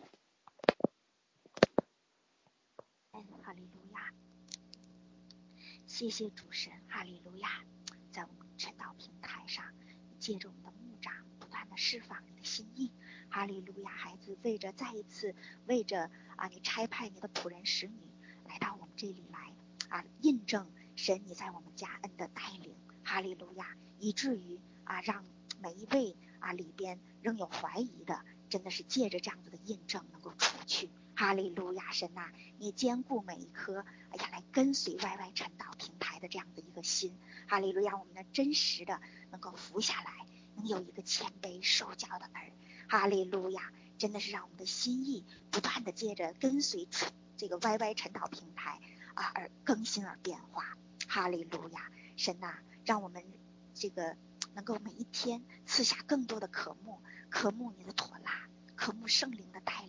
T: 哈利路亚，谢谢主神，哈利路亚。在我们晨祷平台上，借着我们的牧长不断的释放你的心意，哈利路亚。孩子再一次为着你差派你的仆人使女来到我们这里来印证神你在我们家恩的带领，哈利路亚。以至于让每一位里边仍有怀疑的，真的是借着这样子的印证能够除去，哈利路亚。神你兼顾每一颗来跟随 YY 晨祷平台的这样的一个心，哈利路亚。我们呢真实的能够服下来，能有一个谦卑受教的儿，哈利路亚。真的是让我们的心意不断的借着跟随这个 YY 晨祷平台而更新而变化，哈利路亚。神让我们这个能够每一天赐下更多的渴慕你的妥拉，渴慕圣灵的带领，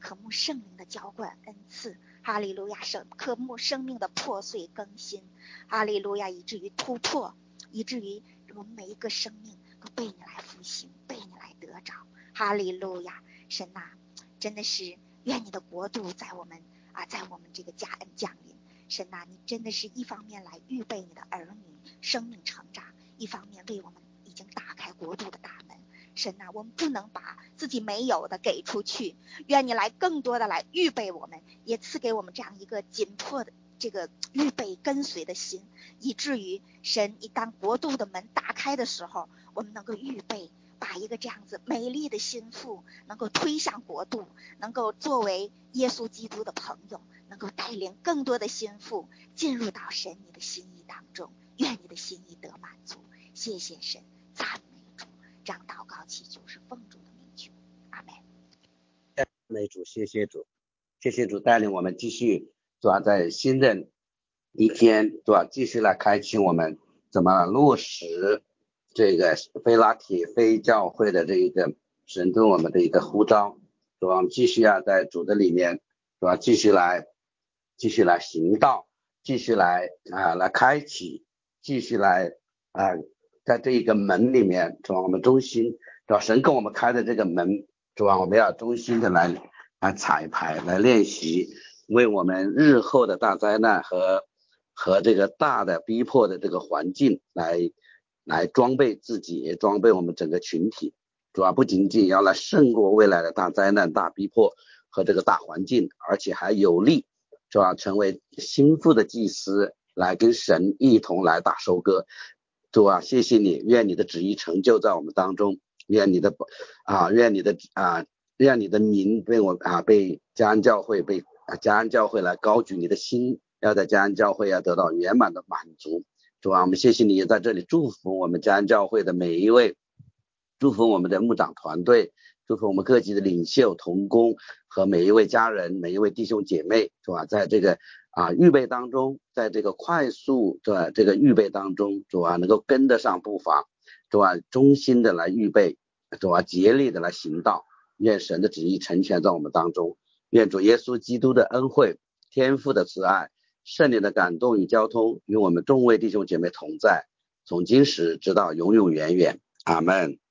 T: 渴慕圣灵的浇灌恩赐，哈利路亚，渴慕生命的破碎更新，哈利路亚，以至于突破，以至于我们每一个生命都被你来复兴，被你来得着，哈利路亚。神啊，真的是愿你的国度在我们这个家恩降临。神啊，你真的是一方面来预备你的儿女生命成长，一方面为我们已经打开国度的大门。神啊，我们不能把自己没有的给出去，愿你来更多的来预备我们，也赐给我们这样一个紧迫的这个预备跟随的心，以至于神一当国度的门打开的时候，我们能够预备把一个这样子美丽的心腹能够推向国度，能够作为耶稣基督的朋友，能够带领更多的心腹进入到神你的心意当中，愿你的心意得满足。谢谢神，赞美主，这样祷告祈求是奉主的名求，阿们。
F: 赞美主，谢谢主，谢谢主带领我们继续，主要在新的一天，主要继续来开启我们怎么落实这个非拉铁非教会的这一个神对我们的一个呼召，主要继续在主的里面，主要继续来行道，继续来开启，继续来在这一个门里面，主要我们衷心，主要神跟我们开的这个门，主要我们要衷心的来彩排，来练习，为我们日后的大灾难和这个大的逼迫的这个环境来装备自己，也装备我们整个群体，主要不仅仅要来胜过未来的大灾难、大逼迫和这个大环境，而且还有力，主要成为心腹的祭司，来跟神一同来大收割。主啊，谢谢你，愿你的旨意成就在我们当中，愿你的名被嘉安教会来高举，你的心要在嘉安教会要得到圆满的满足。主啊，我们谢谢你在这里祝福我们嘉安教会的每一位，祝福我们的牧长团队，祝福我们各级的领袖同工和每一位家人，每一位弟兄姐妹，是吧？在这个预备当中，在这个快速的这个预备当中，主啊能够跟得上步伐，主啊衷心的来预备，主啊竭力的来行道，愿神的旨意成全在我们当中，愿主耶稣基督的恩惠、天父的慈爱、圣灵的感动与交通与我们众位弟兄姐妹同在，从今时直到永永远远，阿们。